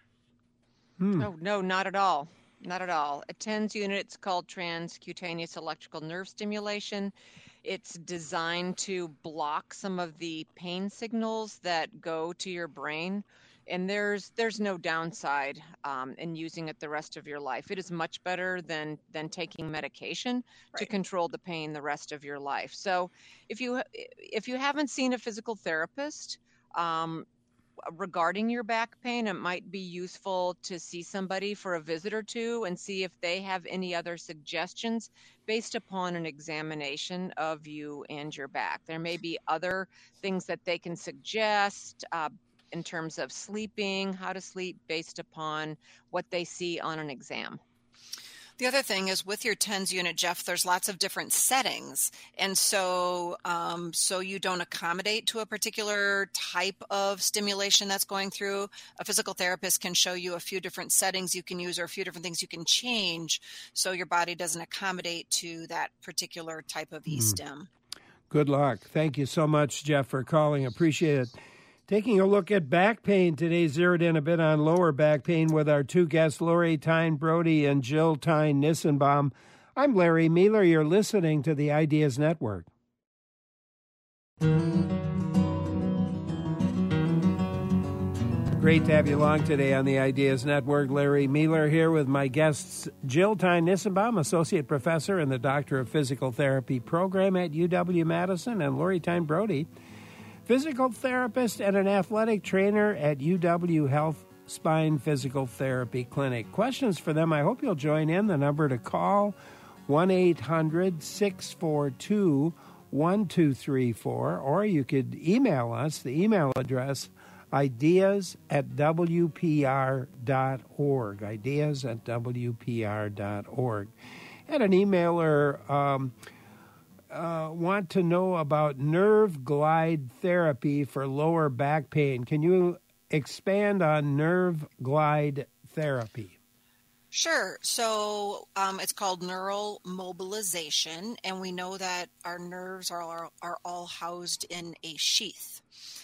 Hmm. No, no, not at all. Not at all. A TENS unit, it's called transcutaneous electrical nerve stimulation. It's designed to block some of the pain signals that go to your brain. And there's there's no downside um, in using it the rest of your life. It is much better than than taking medication right. to control the pain the rest of your life. So if you if you haven't seen a physical therapist, um, regarding your back pain, it might be useful to see somebody for a visit or two and see if they have any other suggestions based upon an examination of you and your back. There may be other things that they can suggest uh, in terms of sleeping, how to sleep based upon what they see on an exam. The other thing is with your TENS unit, Jeff, there's lots of different settings. And so um, so you don't accommodate to a particular type of stimulation that's going through. A physical therapist can show you a few different settings you can use or a few different things you can change so your body doesn't accommodate to that particular type of e-stim. Good luck. Thank you so much, Jeff, for calling. Appreciate it. Taking a look at back pain today, zeroed in a bit on lower back pain with our two guests, Lori Tyne Brody and Jill Tyne Nissenbaum. I'm Larry Miller. You're listening to the Ideas Network. Great to have you along today on the Ideas Network. Larry Miller here with my guests, Jill Tyne Nissenbaum, Associate Professor in the Doctor of Physical Therapy program at U W-Madison, and Lori Tyne Brody, physical therapist and an athletic trainer at U W Health Spine Physical Therapy Clinic. Questions for them, I hope you'll join in. The number to call, one eight hundred six four two one two three four, or you could email us. The email address, ideas at w p r dot org, ideas at w p r dot org. Had an emailer um, uh, want to know about nerve glide therapy for lower back pain. Can you expand on nerve glide therapy. Sure. So um, it's called neural mobilization, and we know that our nerves are, are all housed in a sheath.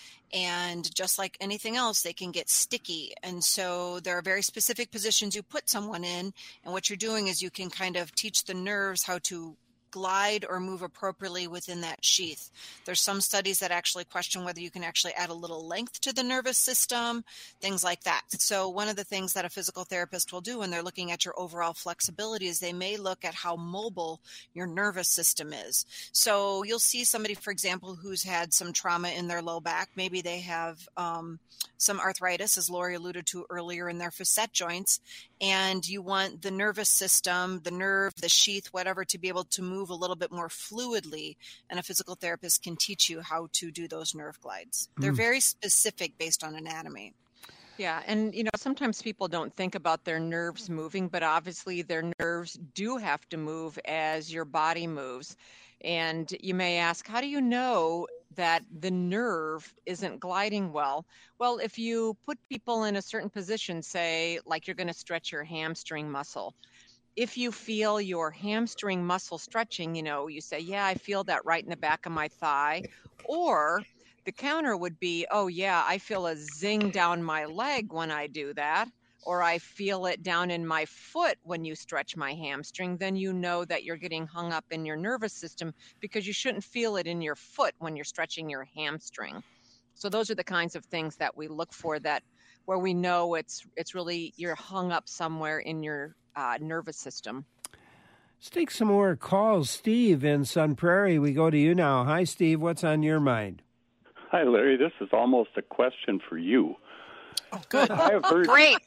And just like anything else, they can get sticky. And so there are very specific positions you put someone in. And what you're doing is you can kind of teach the nerves how to glide or move appropriately within that sheath. There's some studies that actually question whether you can actually add a little length to the nervous system, things like that. So one of the things that a physical therapist will do when they're looking at your overall flexibility is they may look at how mobile your nervous system is. So you'll see somebody, for example, who's had some trauma in their low back. Maybe they have um, some arthritis, as Lori alluded to earlier, in their facet joints, and you want the nervous system, the nerve, the sheath, whatever, to be able to move a little bit more fluidly, and a physical therapist can teach you how to do those nerve glides. They're Mm. very specific based on anatomy. Yeah, and you know, sometimes people don't think about their nerves moving, but obviously their nerves do have to move as your body moves. And you may ask, how do you know that the nerve isn't gliding well? Well, if you put people in a certain position, say like you're going to stretch your hamstring muscle, if you feel your hamstring muscle stretching, you know, you say, yeah, I feel that right in the back of my thigh. Or the counter would be, oh, yeah, I feel a zing down my leg when I do that. Or I feel it down in my foot when you stretch my hamstring. Then you know that you're getting hung up in your nervous system, because you shouldn't feel it in your foot when you're stretching your hamstring. So those are the kinds of things that we look for, that where we know it's it's really you're hung up somewhere in your uh, nervous system. Let's take some more calls. Steve in Sun Prairie, we go to you now. Hi, Steve. What's on your mind? Hi, Larry. This is almost a question for you. Oh, good. I've heard... Great.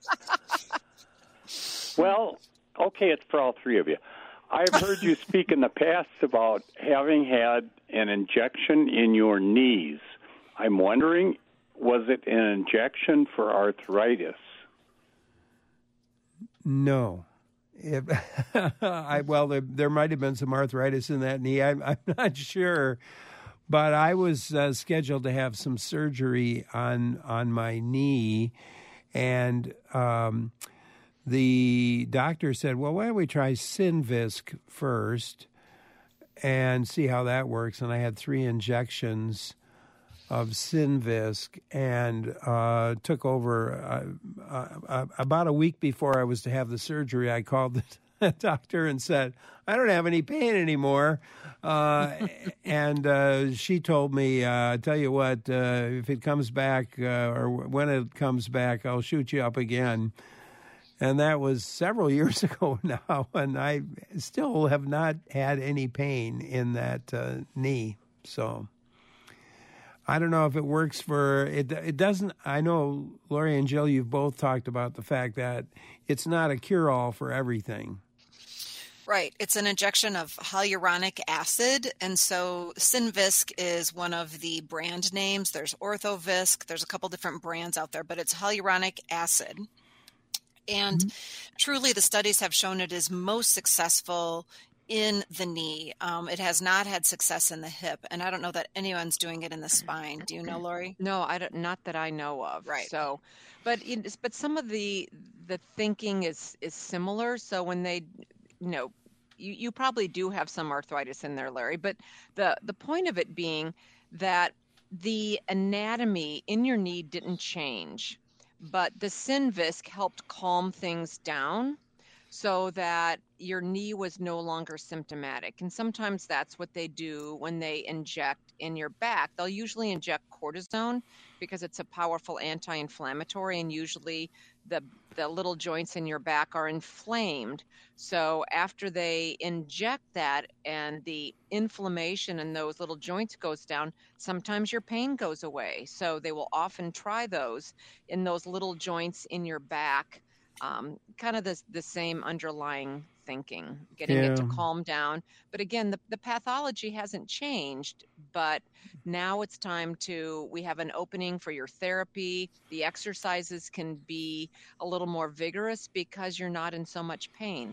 Well, okay, it's for all three of you. I've heard you speak in the past about having had an injection in your knees. I'm wondering, was it an injection for arthritis? No. If, I, well, there, there might have been some arthritis in that knee. I'm, I'm not sure. But I was uh, scheduled to have some surgery on on my knee, and um, the doctor said, well, why don't we try Synvisc first and see how that works? And I had three injections of Synvisc, and uh, took over uh, uh, about a week before I was to have the surgery. I called the doctor and said, I don't have any pain anymore. Uh, and uh, she told me, uh, tell you what, uh, if it comes back uh, or when it comes back, I'll shoot you up again. And that was several years ago now, and I still have not had any pain in that uh, knee. So I don't know if it works for it. It doesn't. I know, Lori and Jill, you've both talked about the fact that it's not a cure-all for everything. Right. It's an injection of hyaluronic acid. And so Synvisc is one of the brand names. There's Orthovisc. There's a couple different brands out there, but it's hyaluronic acid. And mm-hmm. truly, the studies have shown it is most successful in the knee. Um, it has not had success in the hip. And I don't know that anyone's doing it in the spine. Do you know, Lori? No, I don't, not that I know of. Right. So, but it, but some of the the thinking is is similar. So when they, you know, you, you probably do have some arthritis in there, Larry. But the the point of it being that the anatomy in your knee didn't change, but the Synvisc helped calm things down so that your knee was no longer symptomatic. And sometimes that's what they do when they inject in your back. They'll usually inject cortisone because it's a powerful anti-inflammatory, and usually the the little joints in your back are inflamed. So after they inject that and the inflammation in those little joints goes down, sometimes your pain goes away. So they will often try those in those little joints in your back. Um, kind of the, the same underlying thinking, getting Yeah. it to calm down. But again, the, the pathology hasn't changed, but now it's time to, we have an opening for your therapy. The exercises can be a little more vigorous because you're not in so much pain.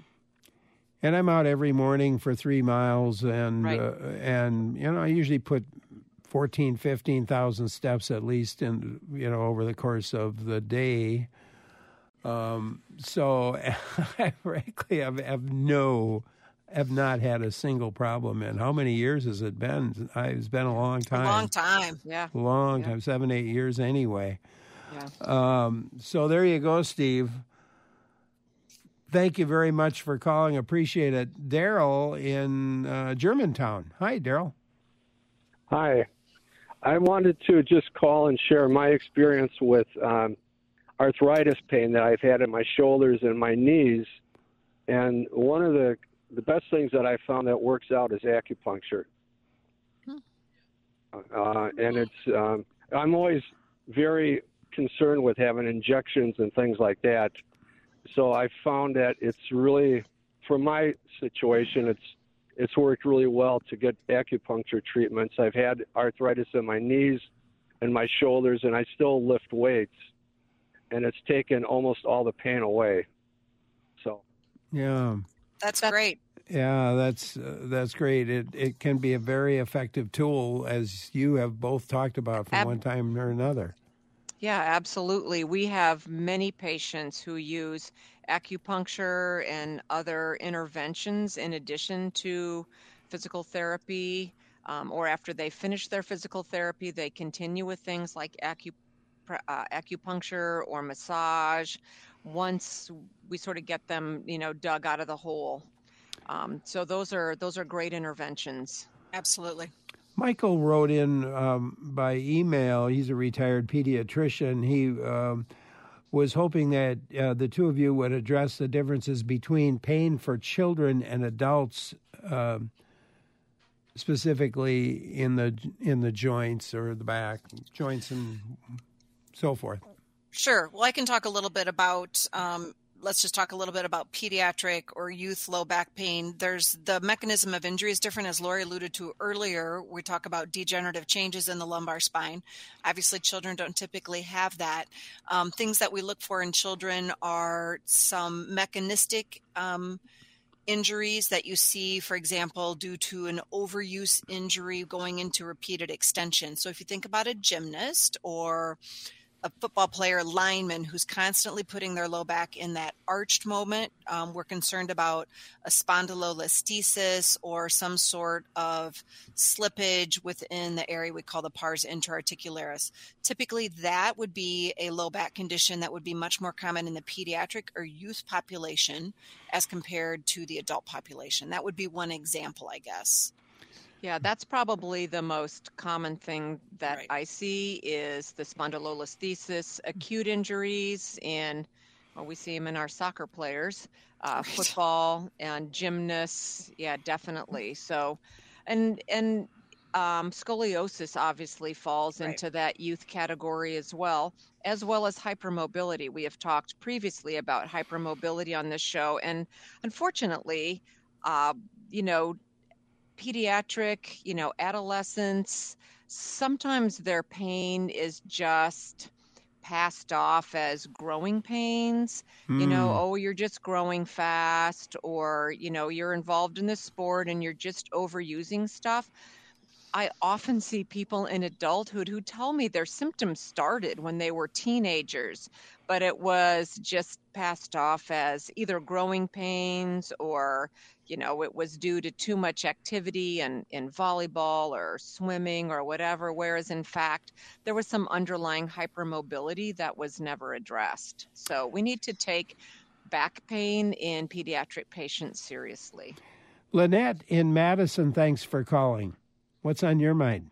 And I'm out every morning for three miles, and Right. uh, and you know I usually put fourteen, fifteen thousand steps at least in, you know, over the course of the day. Um, so I frankly have, have no, have not had a single problem. And how many years has it been? I, it's been a long time. A long time, yeah. Long yeah. time, seven, eight years anyway. Yeah. Um, so there you go, Steve. Thank you very much for calling. Appreciate it. Daryl in uh, Germantown. Hi, Daryl. Hi. I wanted to just call and share my experience with um, arthritis pain that I've had in my shoulders and my knees. And one of the, the best things that I found that works out is acupuncture. Hmm. Uh, and it's um, I'm always very concerned with having injections and things like that. So I found that it's really, for my situation, it's it's worked really well to get acupuncture treatments. I've had arthritis in my knees and my shoulders, and I still lift weights, and it's taken almost all the pain away. So, yeah, that's great. Yeah, that's uh, that's great. It it can be a very effective tool, as you have both talked about from Ab- one time or another. Yeah, absolutely. We have many patients who use acupuncture and other interventions in addition to physical therapy, um, or after they finish their physical therapy, they continue with things like acu- uh, acupuncture or massage once we sort of get them, you know, dug out of the hole. Um, so those are those are great interventions. Absolutely. Michael wrote in um, by email. He's a retired pediatrician. He um, was hoping that uh, the two of you would address the differences between pain for children and adults, uh, specifically in the in the joints or the back, joints and so forth. Sure. Well, I can talk a little bit about um, let's just talk a little bit about pediatric or youth low back pain. There's the mechanism of injury is different, as Lori alluded to earlier. We talk about degenerative changes in the lumbar spine. Obviously, children don't typically have that. Um, things that we look for in children are some mechanistic um, injuries that you see, for example, due to an overuse injury going into repeated extension. So if you think about a gymnast or a football player, lineman who's constantly putting their low back in that arched moment, um, we're concerned about a spondylolisthesis or some sort of slippage within the area we call the pars interarticularis. Typically, that would be a low back condition that would be much more common in the pediatric or youth population as compared to the adult population. That would be one example, I guess. Yeah, that's probably the most common thing that right. I see is the spondylolisthesis, acute injuries in, well, we see them in our soccer players, uh, right. football and gymnasts. Yeah, definitely. So, and and um, scoliosis obviously falls right. into that youth category as well, as well as hypermobility. We have talked previously about hypermobility on this show, and unfortunately, uh, you know, pediatric, you know, adolescents, sometimes their pain is just passed off as growing pains. Mm. You know, oh, you're just growing fast, or, you know, you're involved in this sport and you're just overusing stuff. I often see people in adulthood who tell me their symptoms started when they were teenagers, but it was just passed off as either growing pains or, you know, it was due to too much activity in, in volleyball or swimming or whatever, whereas in fact, there was some underlying hypermobility that was never addressed. So we need to take back pain in pediatric patients seriously. Lynette in Madison, thanks for calling. What's on your mind?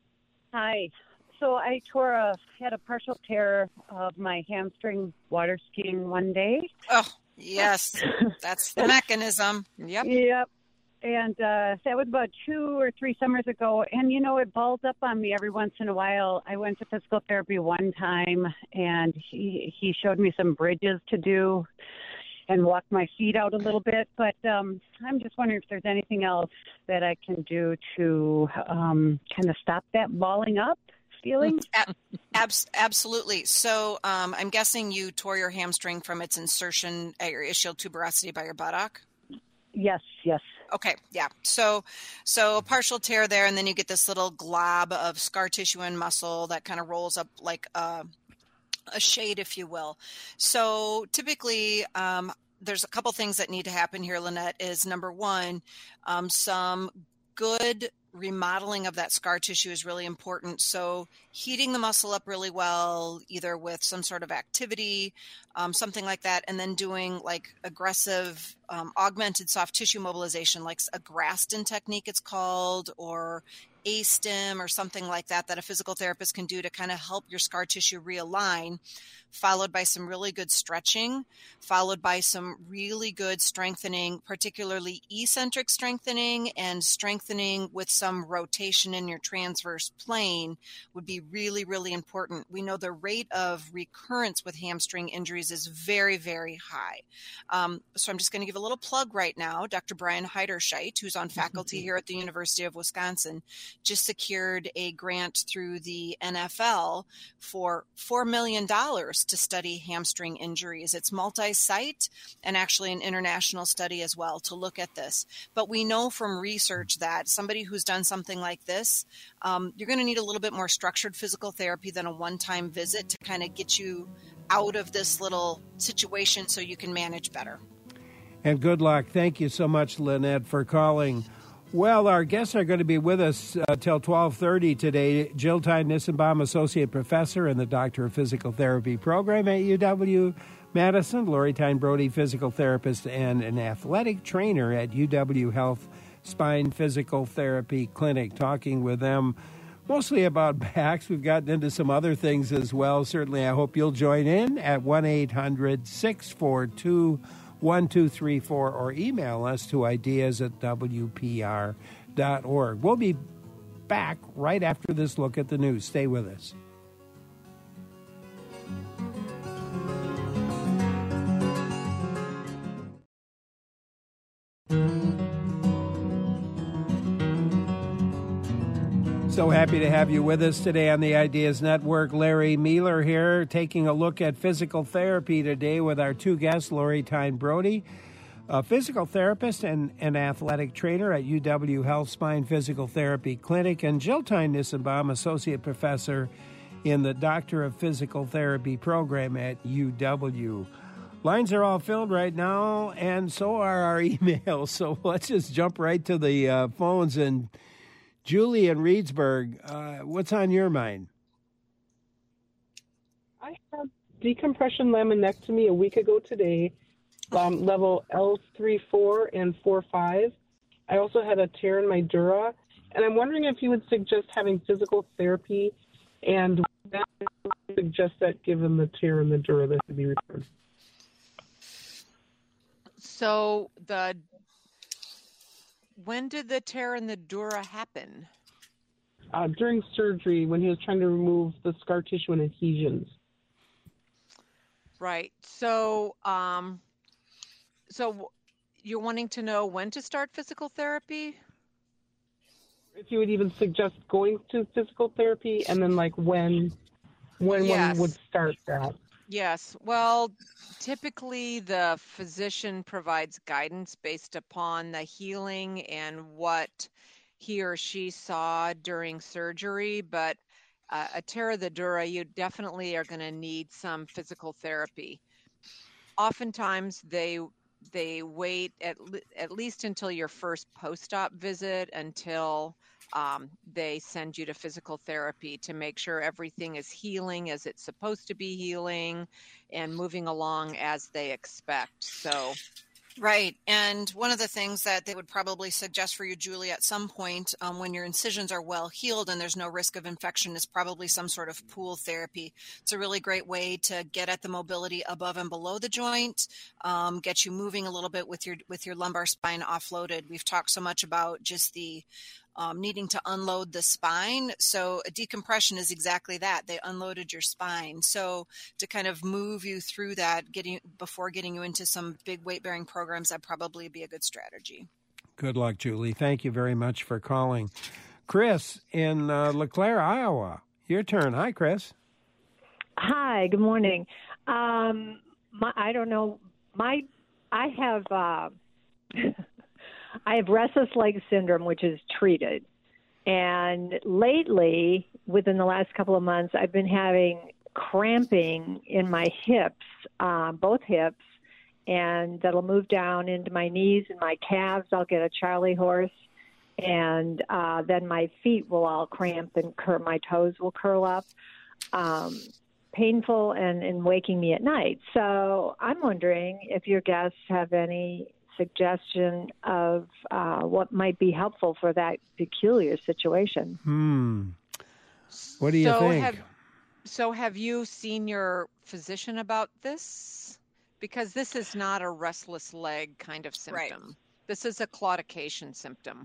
Hi. So I tore a, had a partial tear of my hamstring water skiing one day. Oh, yes. That's the mechanism. Yep. Yep. And uh, that was about two or three summers ago. And, you know, it balls up on me every once in a while. I went to physical therapy one time, and he, he showed me some bridges to do and walk my feet out a little bit. But um, I'm just wondering if there's anything else that I can do to um, kind of stop that balling up feeling. Ab- absolutely. So um, I'm guessing you tore your hamstring from its insertion at your ischial tuberosity by your buttock? Yes, yes. Okay, yeah. So, so a partial tear there, and then you get this little glob of scar tissue and muscle that kind of rolls up like a, a shade, if you will. So typically, um, there's a couple things that need to happen here, Lynette, is number one, um, some good remodeling of that scar tissue is really important. So heating the muscle up really well, either with some sort of activity, um, something like that, and then doing like aggressive um, augmented soft tissue mobilization, like a Graston technique it's called, or A-stim or something like that, that a physical therapist can do to kind of help your scar tissue realign, followed by some really good stretching, followed by some really good strengthening, particularly eccentric strengthening and strengthening with some rotation in your transverse plane would be really, really important. We know the rate of recurrence with hamstring injuries is very, very high. Um, so I'm just going to give a little plug right now. Doctor Brian Heiderscheit, who's on faculty here at the University of Wisconsin, just secured a grant through the N F L for four million dollars to study hamstring injuries. It's multi-site and actually an international study as well to look at this. But we know from research that somebody who's done something like this, um, you're going to need a little bit more structured physical therapy than a one-time visit to kind of get you out of this little situation so you can manage better. And good luck. Thank you so much, Lynette, for calling. Well, our guests are going to be with us uh, till twelve thirty today. Jill Tide-Nissenbaum, Associate Professor in the Doctor of Physical Therapy program at U W-Madison. Lori Tyne-Brody, Physical Therapist and an Athletic Trainer at U W Health Spine Physical Therapy Clinic. Talking with them mostly about backs. We've gotten into some other things as well. Certainly, I hope you'll join in at one eight hundred six four two one two three four or email us to ideas at w p r dot org. We'll be back right after this look at the news. Stay with us. So happy to have you with us today on the Ideas Network. Larry Mueller here, taking a look at physical therapy today with our two guests, Lori Tyne-Brody, a physical therapist and an athletic trainer at U W Health Spine Physical Therapy Clinic, and Jill Tide-Nissenbaum, Associate Professor in the Doctor of Physical Therapy program at U W. Lines are all filled right now, and so are our emails. So let's just jump right to the uh, phones. And Julie in Reedsburg, uh, what's on your mind? I had decompression laminectomy a week ago today, um, level L three four and four five. I also had a tear in my dura, and I'm wondering if you would suggest having physical therapy, and would that suggest that given the tear in the dura that should be repaired. So the when did the tear in the dura happen? Uh, during surgery, when he was trying to remove the scar tissue and adhesions. Right. So, um, so you're wanting to know when to start physical therapy? If you would even suggest going to physical therapy, and then like when, when Yes. one would start that. Yes. Well, typically the physician provides guidance based upon the healing and what he or she saw during surgery. But uh, a tear of the dura, you definitely are going to need some physical therapy. Oftentimes they they wait at le- at least until your first post-op visit until um, they send you to physical therapy to make sure everything is healing as it's supposed to be healing and moving along as they expect. So, right. And one of the things that they would probably suggest for you, Julie, at some point um, when your incisions are well healed and there's no risk of infection is probably some sort of pool therapy. It's a really great way to get at the mobility above and below the joint, um, get you moving a little bit with your with your lumbar spine offloaded. We've talked so much about just the Um, needing to unload the spine. So a decompression is exactly that. They unloaded your spine. So to kind of move you through that, getting before getting you into some big weight-bearing programs, that'd probably be a good strategy. Good luck, Julie. Thank you very much for calling. Chris in uh, LeClaire, Iowa. Your turn. Hi, Chris. Hi, good morning. Um, my, I don't know. My, I have, uh, I have restless leg syndrome, which is treated. And lately, within the last couple of months, I've been having cramping in my hips, uh, both hips, and that'll move down into my knees and my calves. I'll get a Charlie horse, and uh, then my feet will all cramp and cur- my toes will curl up. Um, painful and, and waking me at night. So I'm wondering if your guests have any suggestion of uh, what might be helpful for that peculiar situation. Hmm. What do you so think? Have, so have you seen your physician about this? Because this is not a restless leg kind of symptom. Right. This is a claudication symptom.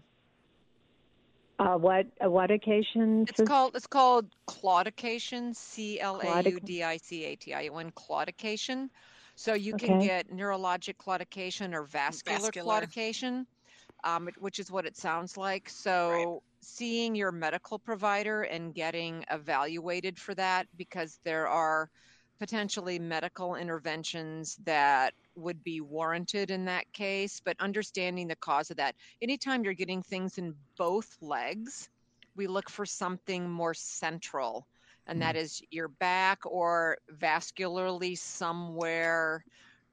Uh, what uh, what occasion? It's called it's called claudication, C L A U D I C A T I O N, claudication. So you can Okay. get neurologic claudication or vascular, Vascular. claudication, um, which is what it sounds like. So seeing your medical provider and getting evaluated for that, because there are potentially medical interventions that would be warranted in that case, but understanding the cause of that. Anytime you're getting things in both legs, we look for something more central, and that is your back or vascularly somewhere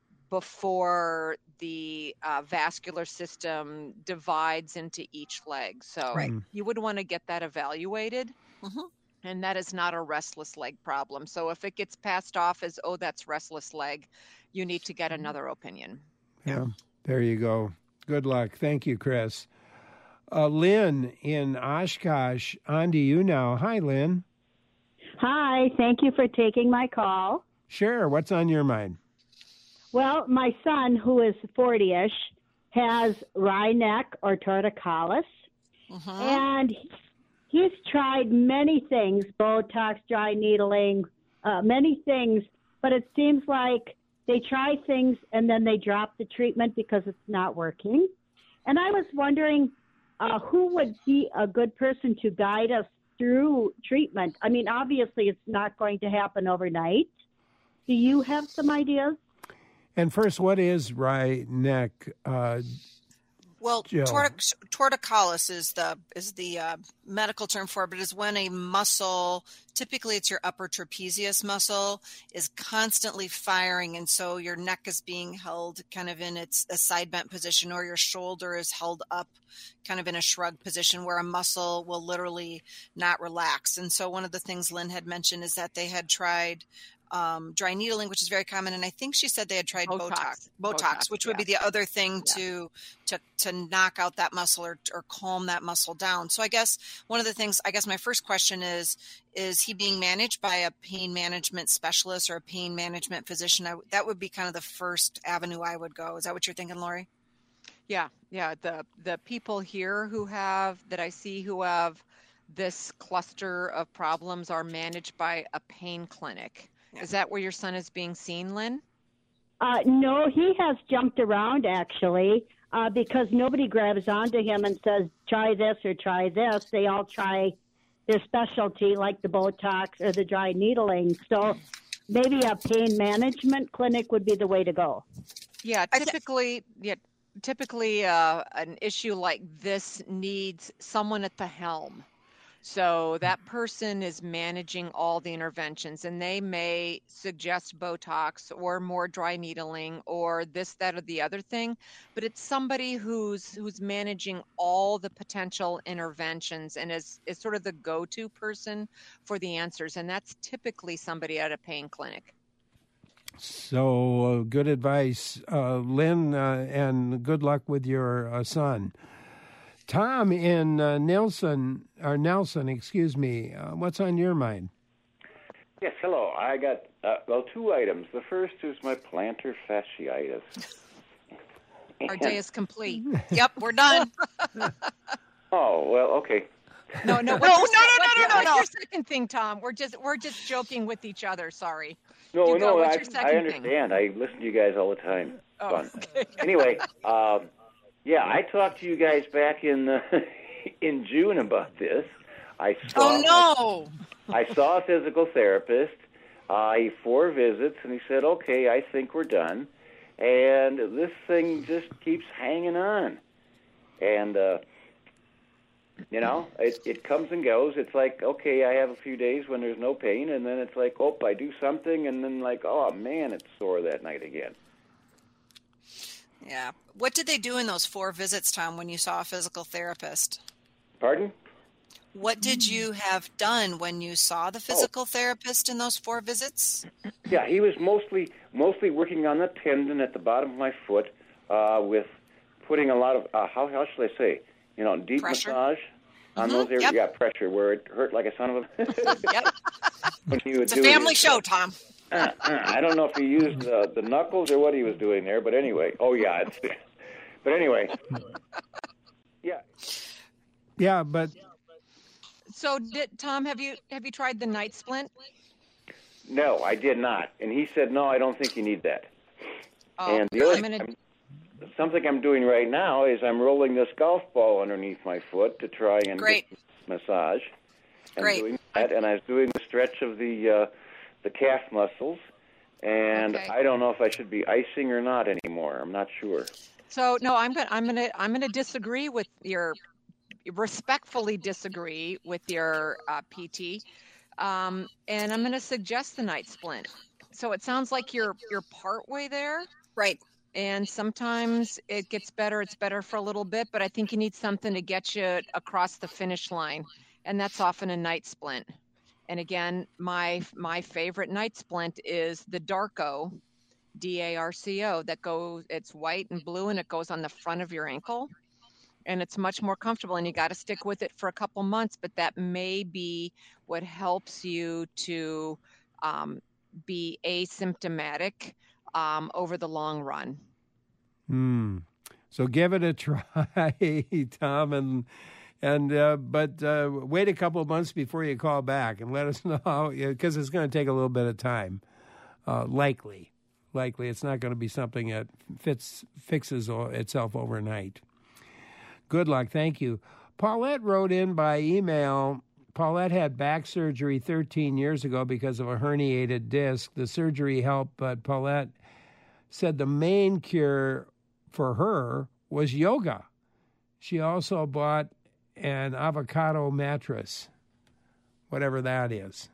before the uh, vascular system divides into each leg. So Right. you would want to get that evaluated. Mm-hmm. And that is not a restless leg problem. So if it gets passed off as, oh, that's restless leg, you need to get another opinion. Yeah, there you go. Good luck. Thank you, Chris. Uh, Lynn in Oshkosh, on to you now. Hi, Lynn. Hi, thank you for taking my call. Sure. What's on your mind? Well, my son, who is forty-ish, has wry neck or torticollis, Mm-hmm. and he's tried many things, Botox, dry needling, uh, many things, but it seems like they try things and then they drop the treatment because it's not working. And I was wondering uh, who would be a good person to guide us through treatment. I mean, obviously it's not going to happen overnight. Do you have some ideas? And first, what is wry neck? Uh, Well, Jill. tortic- torticollis is the is the uh, medical term for it, but it's when a muscle, typically it's your upper trapezius muscle, is constantly firing, and so your neck is being held kind of in its a side bent position, or your shoulder is held up kind of in a shrug position where a muscle will literally not relax. And so one of the things Lynn had mentioned is that they had tried Um, dry needling, which is very common, and I think she said they had tried Botox, Botox, Botox, Botox, which would yeah. be the other thing Yeah. to to to knock out that muscle or or calm that muscle down. So I guess one of the things, I guess my first question is, is he being managed by a pain management specialist or a pain management physician? I, that would be kind of the first avenue I would go. Is that what you're thinking, Lori? Yeah, yeah. The the people here who have that I see who have this cluster of problems are managed by a pain clinic. Yeah. Is that where your son is being seen, Lynn? Uh, no, he has jumped around actually uh, because nobody grabs onto him and says, try this or try this. They all try their specialty like the Botox or the dry needling. So maybe a pain management clinic would be the way to go. Yeah, typically, yeah, typically uh, an issue like this needs someone at the helm. So that person is managing all the interventions, and they may suggest Botox or more dry needling or this, that, or the other thing. But it's somebody who's who's managing all the potential interventions and is, is sort of the go-to person for the answers. And that's typically somebody at a pain clinic. So uh, good advice, uh, Lynn, uh, and good luck with your uh, son. Tom in uh, Nelson, or Nelson, excuse me. Uh, what's on your mind? Yes, hello. I got, uh, well, two items. The first is my plantar fasciitis. Our day is complete. Yep, we're done. Oh, well, okay. No, no, No, no, no, no, no, no, What's no. your second thing, Tom? We're just we're just joking with each other. Sorry. No, You go. no, What's I, your second I thing? understand. I listen to you guys all the time. Oh, Fun. okay. Anyway, um, yeah, I talked to you guys back in uh, in June about this. I saw Oh no! I saw a physical therapist. Uh, he four visits, and he said, "Okay, I think we're done." And this thing just keeps hanging on. And, uh, you know, it, it comes and goes. It's like, okay, I have a few days when there's no pain, and then it's like, oh, I do something, and then like, oh, man, it's sore that night again. Yeah. What did they do in those four visits, Tom, when you saw a physical therapist? Pardon? What did you have done when you saw the physical oh. therapist in those four visits? Yeah, he was mostly mostly working on the tendon at the bottom of my foot uh, with putting a lot of, uh, how, how should I say, you know, deep pressure. massage on Mm-hmm. those areas. Yep. Yeah, pressure, where it hurt like a son of a... Yep. When he would It's do a family his, show, Tom. Uh, uh, I don't know if he used uh, the knuckles or what he was doing there, but anyway. Oh, yeah. It's, but anyway. Yeah. Yeah, but... So, did Tom, have you have you tried the night splint? No, I did not. And he said, no, I don't think you need that. Oh, and the other I'm gonna... I'm, something I'm doing right now is I'm rolling this golf ball underneath my foot to try and Great. get massage. I'm Great. doing that, and I was doing the stretch of the uh, the calf muscles, and Okay. I don't know if I should be icing or not anymore. I'm not sure. So, no, I'm gonna I'm gonna I'm gonna disagree with your respectfully disagree with your uh, P T, um, and I'm gonna suggest the night splint. So it sounds like you're you're partway there, right? And sometimes it gets better. It's better for a little bit, but I think you need something to get you across the finish line, and that's often a night splint. And again, my my favorite night splint is the Darco, D A R C O. That goes. It's white and blue, and it goes on the front of your ankle, and it's much more comfortable. And you got to stick with it for a couple months, but that may be what helps you to um, be asymptomatic um, over the long run. Hmm. So give it a try, Tom, and and uh, but uh, wait a couple of months before you call back and let us know, because it's going to take a little bit of time. Uh, likely, likely, it's not going to be something that fits fixes itself overnight. Good luck. Thank you. Paulette wrote in by email. Paulette had back surgery thirteen years ago because of a herniated disc. The surgery helped, but Paulette said the main cure for her was yoga. She also bought an avocado mattress, whatever that is.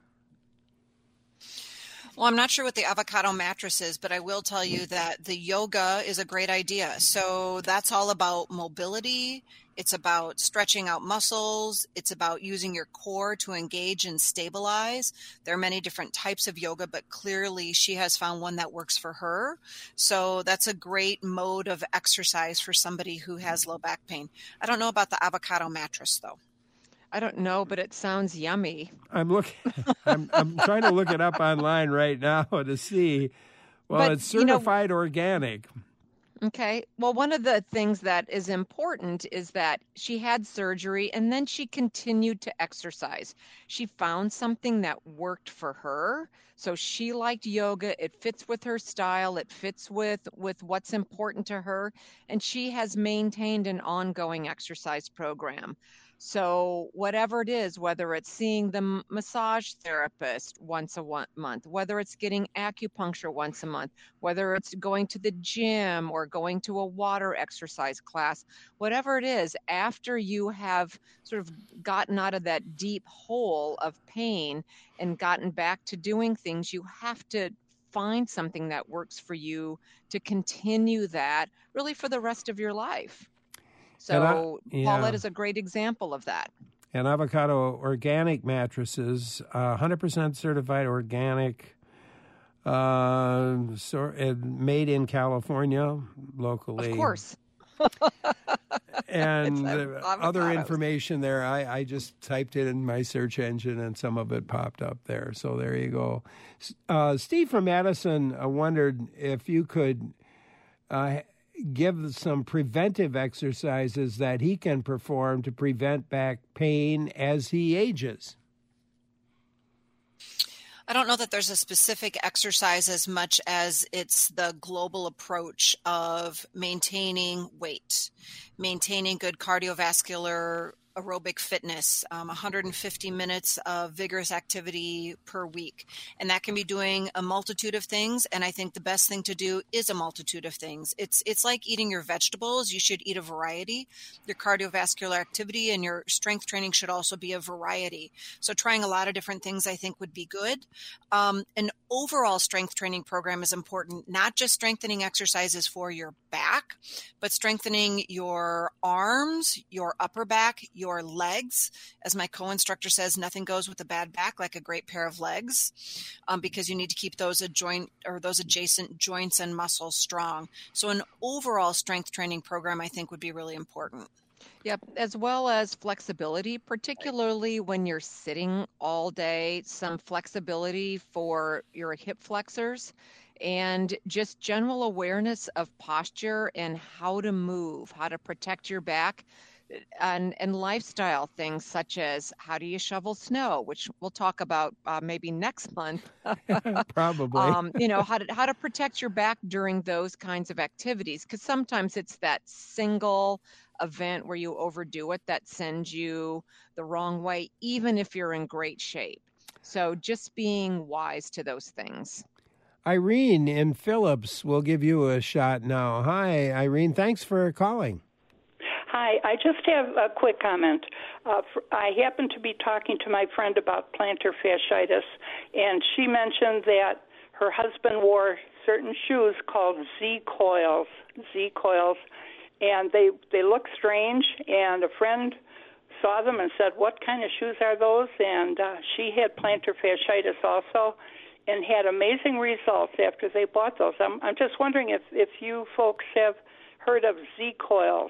Well, I'm not sure what the avocado mattress is, but I will tell you that the yoga is a great idea. So that's all about mobility. It's about stretching out muscles. It's about using your core to engage and stabilize. There are many different types of yoga, but clearly she has found one that works for her. So that's a great mode of exercise for somebody who has low back pain. I don't know about the avocado mattress, though. I don't know, but it sounds yummy. I'm looking. I'm, I'm trying to look it up online right now to see. Well, But, it's you know- certified organic. Okay. Well, one of the things that is important is that she had surgery and then she continued to exercise. She found something that worked for her. So she liked yoga. It fits with her style. It fits with, with what's important to her. And she has maintained an ongoing exercise program. So whatever it is, whether it's seeing the m- massage therapist once a one- month, whether it's getting acupuncture once a month, whether it's going to the gym or going to a water exercise class, whatever it is, after you have sort of gotten out of that deep hole of pain and gotten back to doing things, you have to find something that works for you to continue that really for the rest of your life. And I- So yeah. Paulette is a great example of that. And avocado organic mattresses, uh, one hundred percent certified organic, uh, so, uh, made in California locally. Of course. And It's uh, avocados. other information there, I, I just typed it in my search engine and some of it popped up there. So there you go. Uh, Steve from Madison uh, wondered if you could uh, give some preventive exercises that he can perform to prevent back pain as he ages. I don't know that there's a specific exercise as much as it's the global approach of maintaining weight, maintaining good cardiovascular aerobic fitness, um, one hundred fifty minutes of vigorous activity per week. And that can be doing a multitude of things. And I think the best thing to do is a multitude of things. It's, it's like eating your vegetables. You should eat a variety. Your cardiovascular activity and your strength training should also be a variety. So trying a lot of different things I think would be good. Um, an overall strength training program is important, not just strengthening exercises for your back, but strengthening your arms, your upper back, your legs. As my co-instructor says, nothing goes with a bad back like a great pair of legs, um, because you need to keep those adjoint or those adjacent joints and muscles strong. So an overall strength training program, I think, would be really important. Yep, as well as flexibility, particularly when you're sitting all day, some flexibility for your hip flexors, and just general awareness of posture and how to move, how to protect your back, and, and lifestyle things such as how do you shovel snow, which we'll talk about uh, maybe next month. Probably. um, you know, how to, how to protect your back during those kinds of activities, because sometimes it's that single event where you overdo it that sends you the wrong way, even if you're in great shape. So just being wise to those things. Irene in Phillips will give you a shot now. Hi, Irene. Thanks for calling. Hi, I just have a quick comment. Uh, I happened to be talking to my friend about plantar fasciitis, and she mentioned that her husband wore certain shoes called Z-coils, Z-coils, and they, they look strange, and a friend saw them and said, what kind of shoes are those? And uh, she had plantar fasciitis also and had amazing results after they bought those. I'm, I'm just wondering if, if you folks have heard of Z-coils.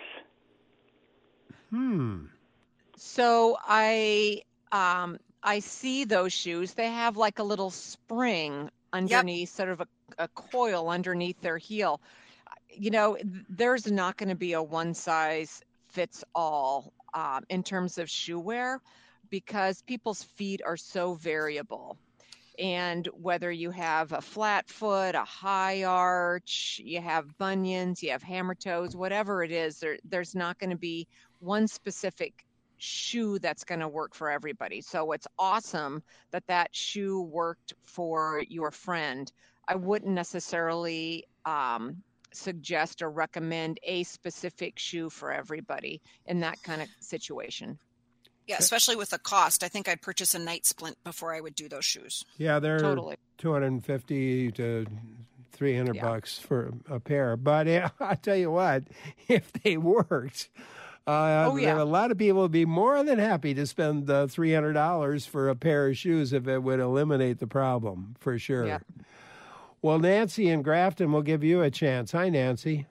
Hmm. So I um, I see those shoes. They have like a little spring underneath, yep. sort of a, a coil underneath their heel. You know, there's not going to be a one size fits all um, in terms of shoe wear, because people's feet are so variable. And whether you have a flat foot, a high arch, you have bunions, you have hammer toes, whatever it is, there, there's not going to be one specific shoe that's going to work for everybody. So it's awesome that that shoe worked for your friend. I wouldn't necessarily um, suggest or recommend a specific shoe for everybody in that kind of situation. Yeah, especially with the cost. I think I'd purchase a night splint before I would do those shoes. Yeah, they're totally. two hundred fifty to three hundred yeah. bucks for a pair. But yeah, I tell you what, if they worked, uh, oh, yeah. a lot of people would be more than happy to spend uh, three hundred dollars for a pair of shoes if it would eliminate the problem, for sure. Yeah. Well, Nancy in Grafton will give you a chance. Hi, Nancy.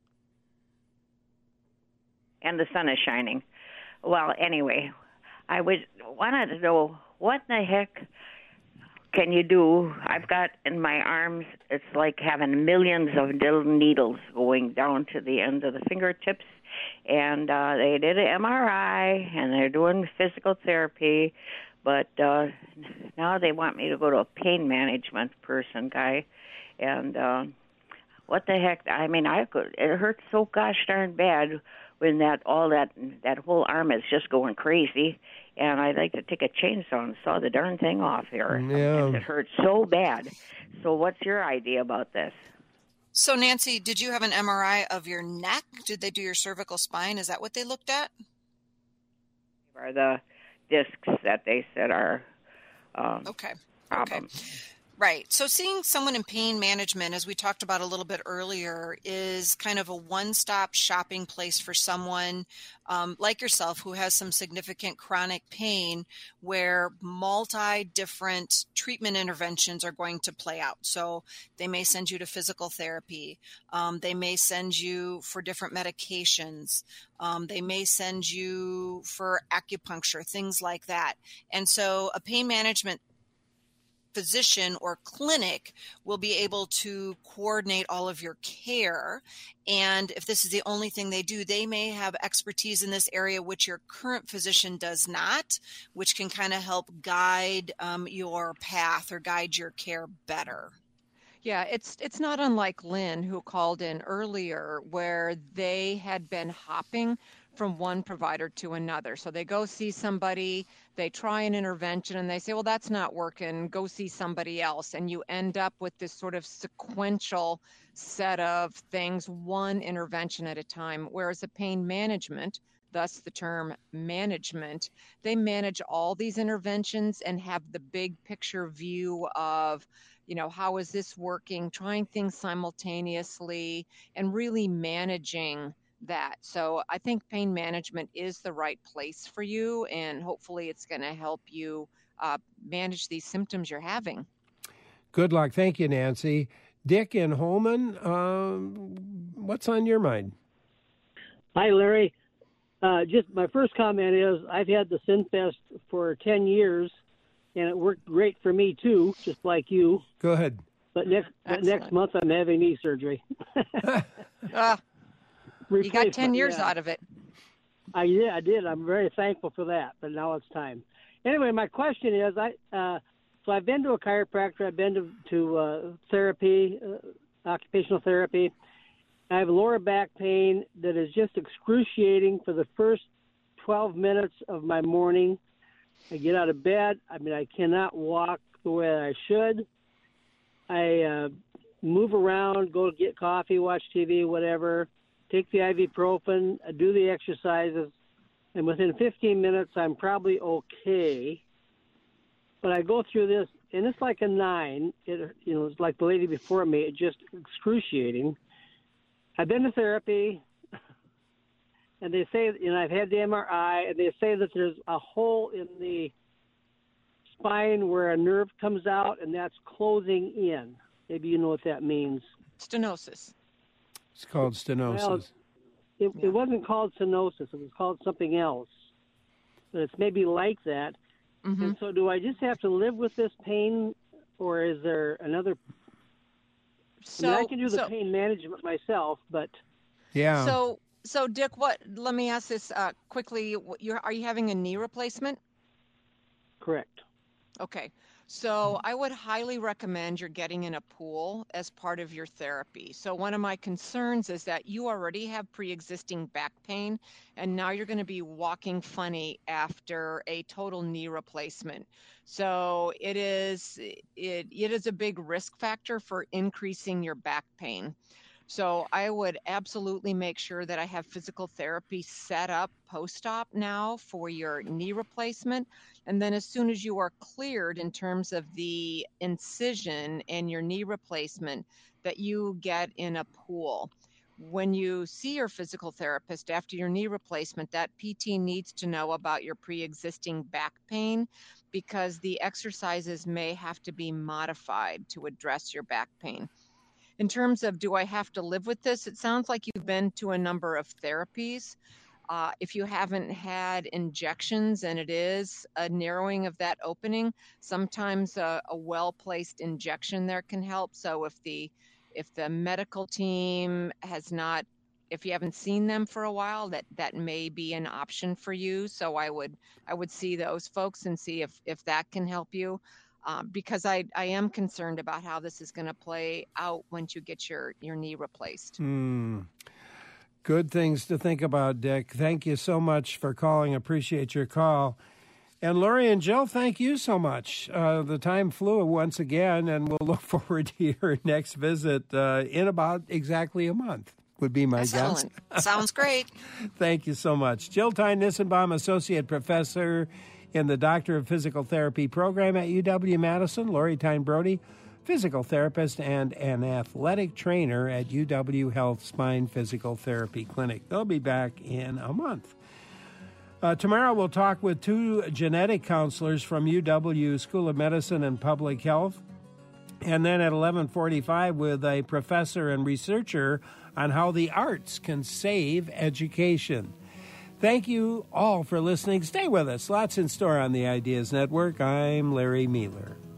And the sun is shining. Well, anyway, I was wanted to know what the heck can you do? I've got in my arms, it's like having millions of little needles going down to the end of the fingertips. And uh, they did an M R I, and they're doing physical therapy. But uh, now they want me to go to a pain management person guy. And uh, what the heck? I mean, I could. It hurts so gosh darn bad when that all that that whole arm is just going crazy. And I'd like to take a chainsaw and saw the darn thing off here. Yeah. It hurts so bad. So what's your idea about this? So, Nancy, did you have an M R I of your neck? Did they do your cervical spine? Is that what they looked at? Are the discs that they said are um, okay. problem. Okay. Right. So seeing someone in pain management, as we talked about a little bit earlier, is kind of a one-stop shopping place for someone um, like yourself who has some significant chronic pain, where multi-different treatment interventions are going to play out. So they may send you to physical therapy. Um, they may send you for different medications. Um, they may send you for acupuncture, things like that. And so a pain management physician or clinic will be able to coordinate all of your care. And if this is the only thing they do, they may have expertise in this area, which your current physician does not, which can kind of help guide um, your path or guide your care better. Yeah, it's it's not unlike Lynn, who called in earlier, where they had been hopping from one provider to another. So they go see somebody, they try an intervention, and they say, well, that's not working, go see somebody else. And you end up with this sort of sequential set of things, one intervention at a time. Whereas a pain management, thus the term management, they manage all these interventions and have the big picture view of, you know, how is this working, trying things simultaneously, and really managing that. So I think pain management is the right place for you, and hopefully it's going to help you uh, manage these symptoms you're having. Good luck. Thank you, Nancy. Dick in Holman, um, what's on your mind? Hi, Larry. Uh, just my first comment is I've had the Synfest for ten years, and it worked great for me too, just like you. Go ahead. But next but next month I'm having knee surgery. uh, you got ten years yeah. out of it. I yeah, I did. I'm very thankful for that. But now it's time. Anyway, my question is, I uh, so I've been to a chiropractor. I've been to to uh, therapy, uh, occupational therapy. I have lower back pain that is just excruciating for the first twelve minutes of my morning. I get out of bed. I mean, I cannot walk the way I should. I uh, move around, go get coffee, watch T V, whatever, take the ibuprofen, I do the exercises, and within fifteen minutes, I'm probably okay. But I go through this, and it's like a nine. It, you know, it's like the lady before me. It's just excruciating. I've been to therapy, and they say, you know, I've had the M R I, and they say that there's a hole in the spine where a nerve comes out, and that's closing in. Maybe you know what that means. Stenosis. It's called stenosis. Well, it, yeah. it wasn't called stenosis. It was called something else. But it's maybe like that. Mm-hmm. And so do I just have to live with this pain, or is there another... So, I mean, I can do the so, pain management myself, but... Yeah. So, so Dick, what? Let me ask this uh, quickly. You're, are you having a knee replacement? Correct. Okay. So I would highly recommend you're getting in a pool as part of your therapy. So one of my concerns is that you already have pre-existing back pain, and now you're going to be walking funny after a total knee replacement. So it is it it is a big risk factor for increasing your back pain. So I would absolutely make sure that I have physical therapy set up post-op now for your knee replacement. And then as soon as you are cleared in terms of the incision and your knee replacement, that you get in a pool. When you see your physical therapist after your knee replacement, that P T needs to know about your pre-existing back pain, because the exercises may have to be modified to address your back pain. In terms of, do I have to live with this? It sounds like you've been to a number of therapies. Uh, if you haven't had injections and it is a narrowing of that opening, sometimes a, a well-placed injection there can help. So if the if the medical team has not, if you haven't seen them for a while, that, that may be an option for you. So I would I would see those folks and see if, if that can help you. Uh, because I, I am concerned about how this is going to play out once you get your, your knee replaced. Mm. Good things to think about, Dick. Thank you so much for calling. Appreciate your call. And Lori and Jill, thank you so much. Uh, the time flew once again, and we'll look forward to your next visit uh, in about exactly a month, would be my Excellent. guess. Sounds great. Thank you so much. Jill Tyne-Nissenbaum, Associate Professor in the Doctor of Physical Therapy program at U W-Madison. Lori Tyne-Brody, physical therapist and an athletic trainer at U W Health Spine Physical Therapy Clinic. They'll be back in a month. Uh, tomorrow we'll talk with two genetic counselors from U W School of Medicine and Public Health. And then at eleven forty-five with a professor and researcher on how the arts can save education. Thank you all for listening. Stay with us. Lots in store on the Ideas Network. I'm Larry Mueller.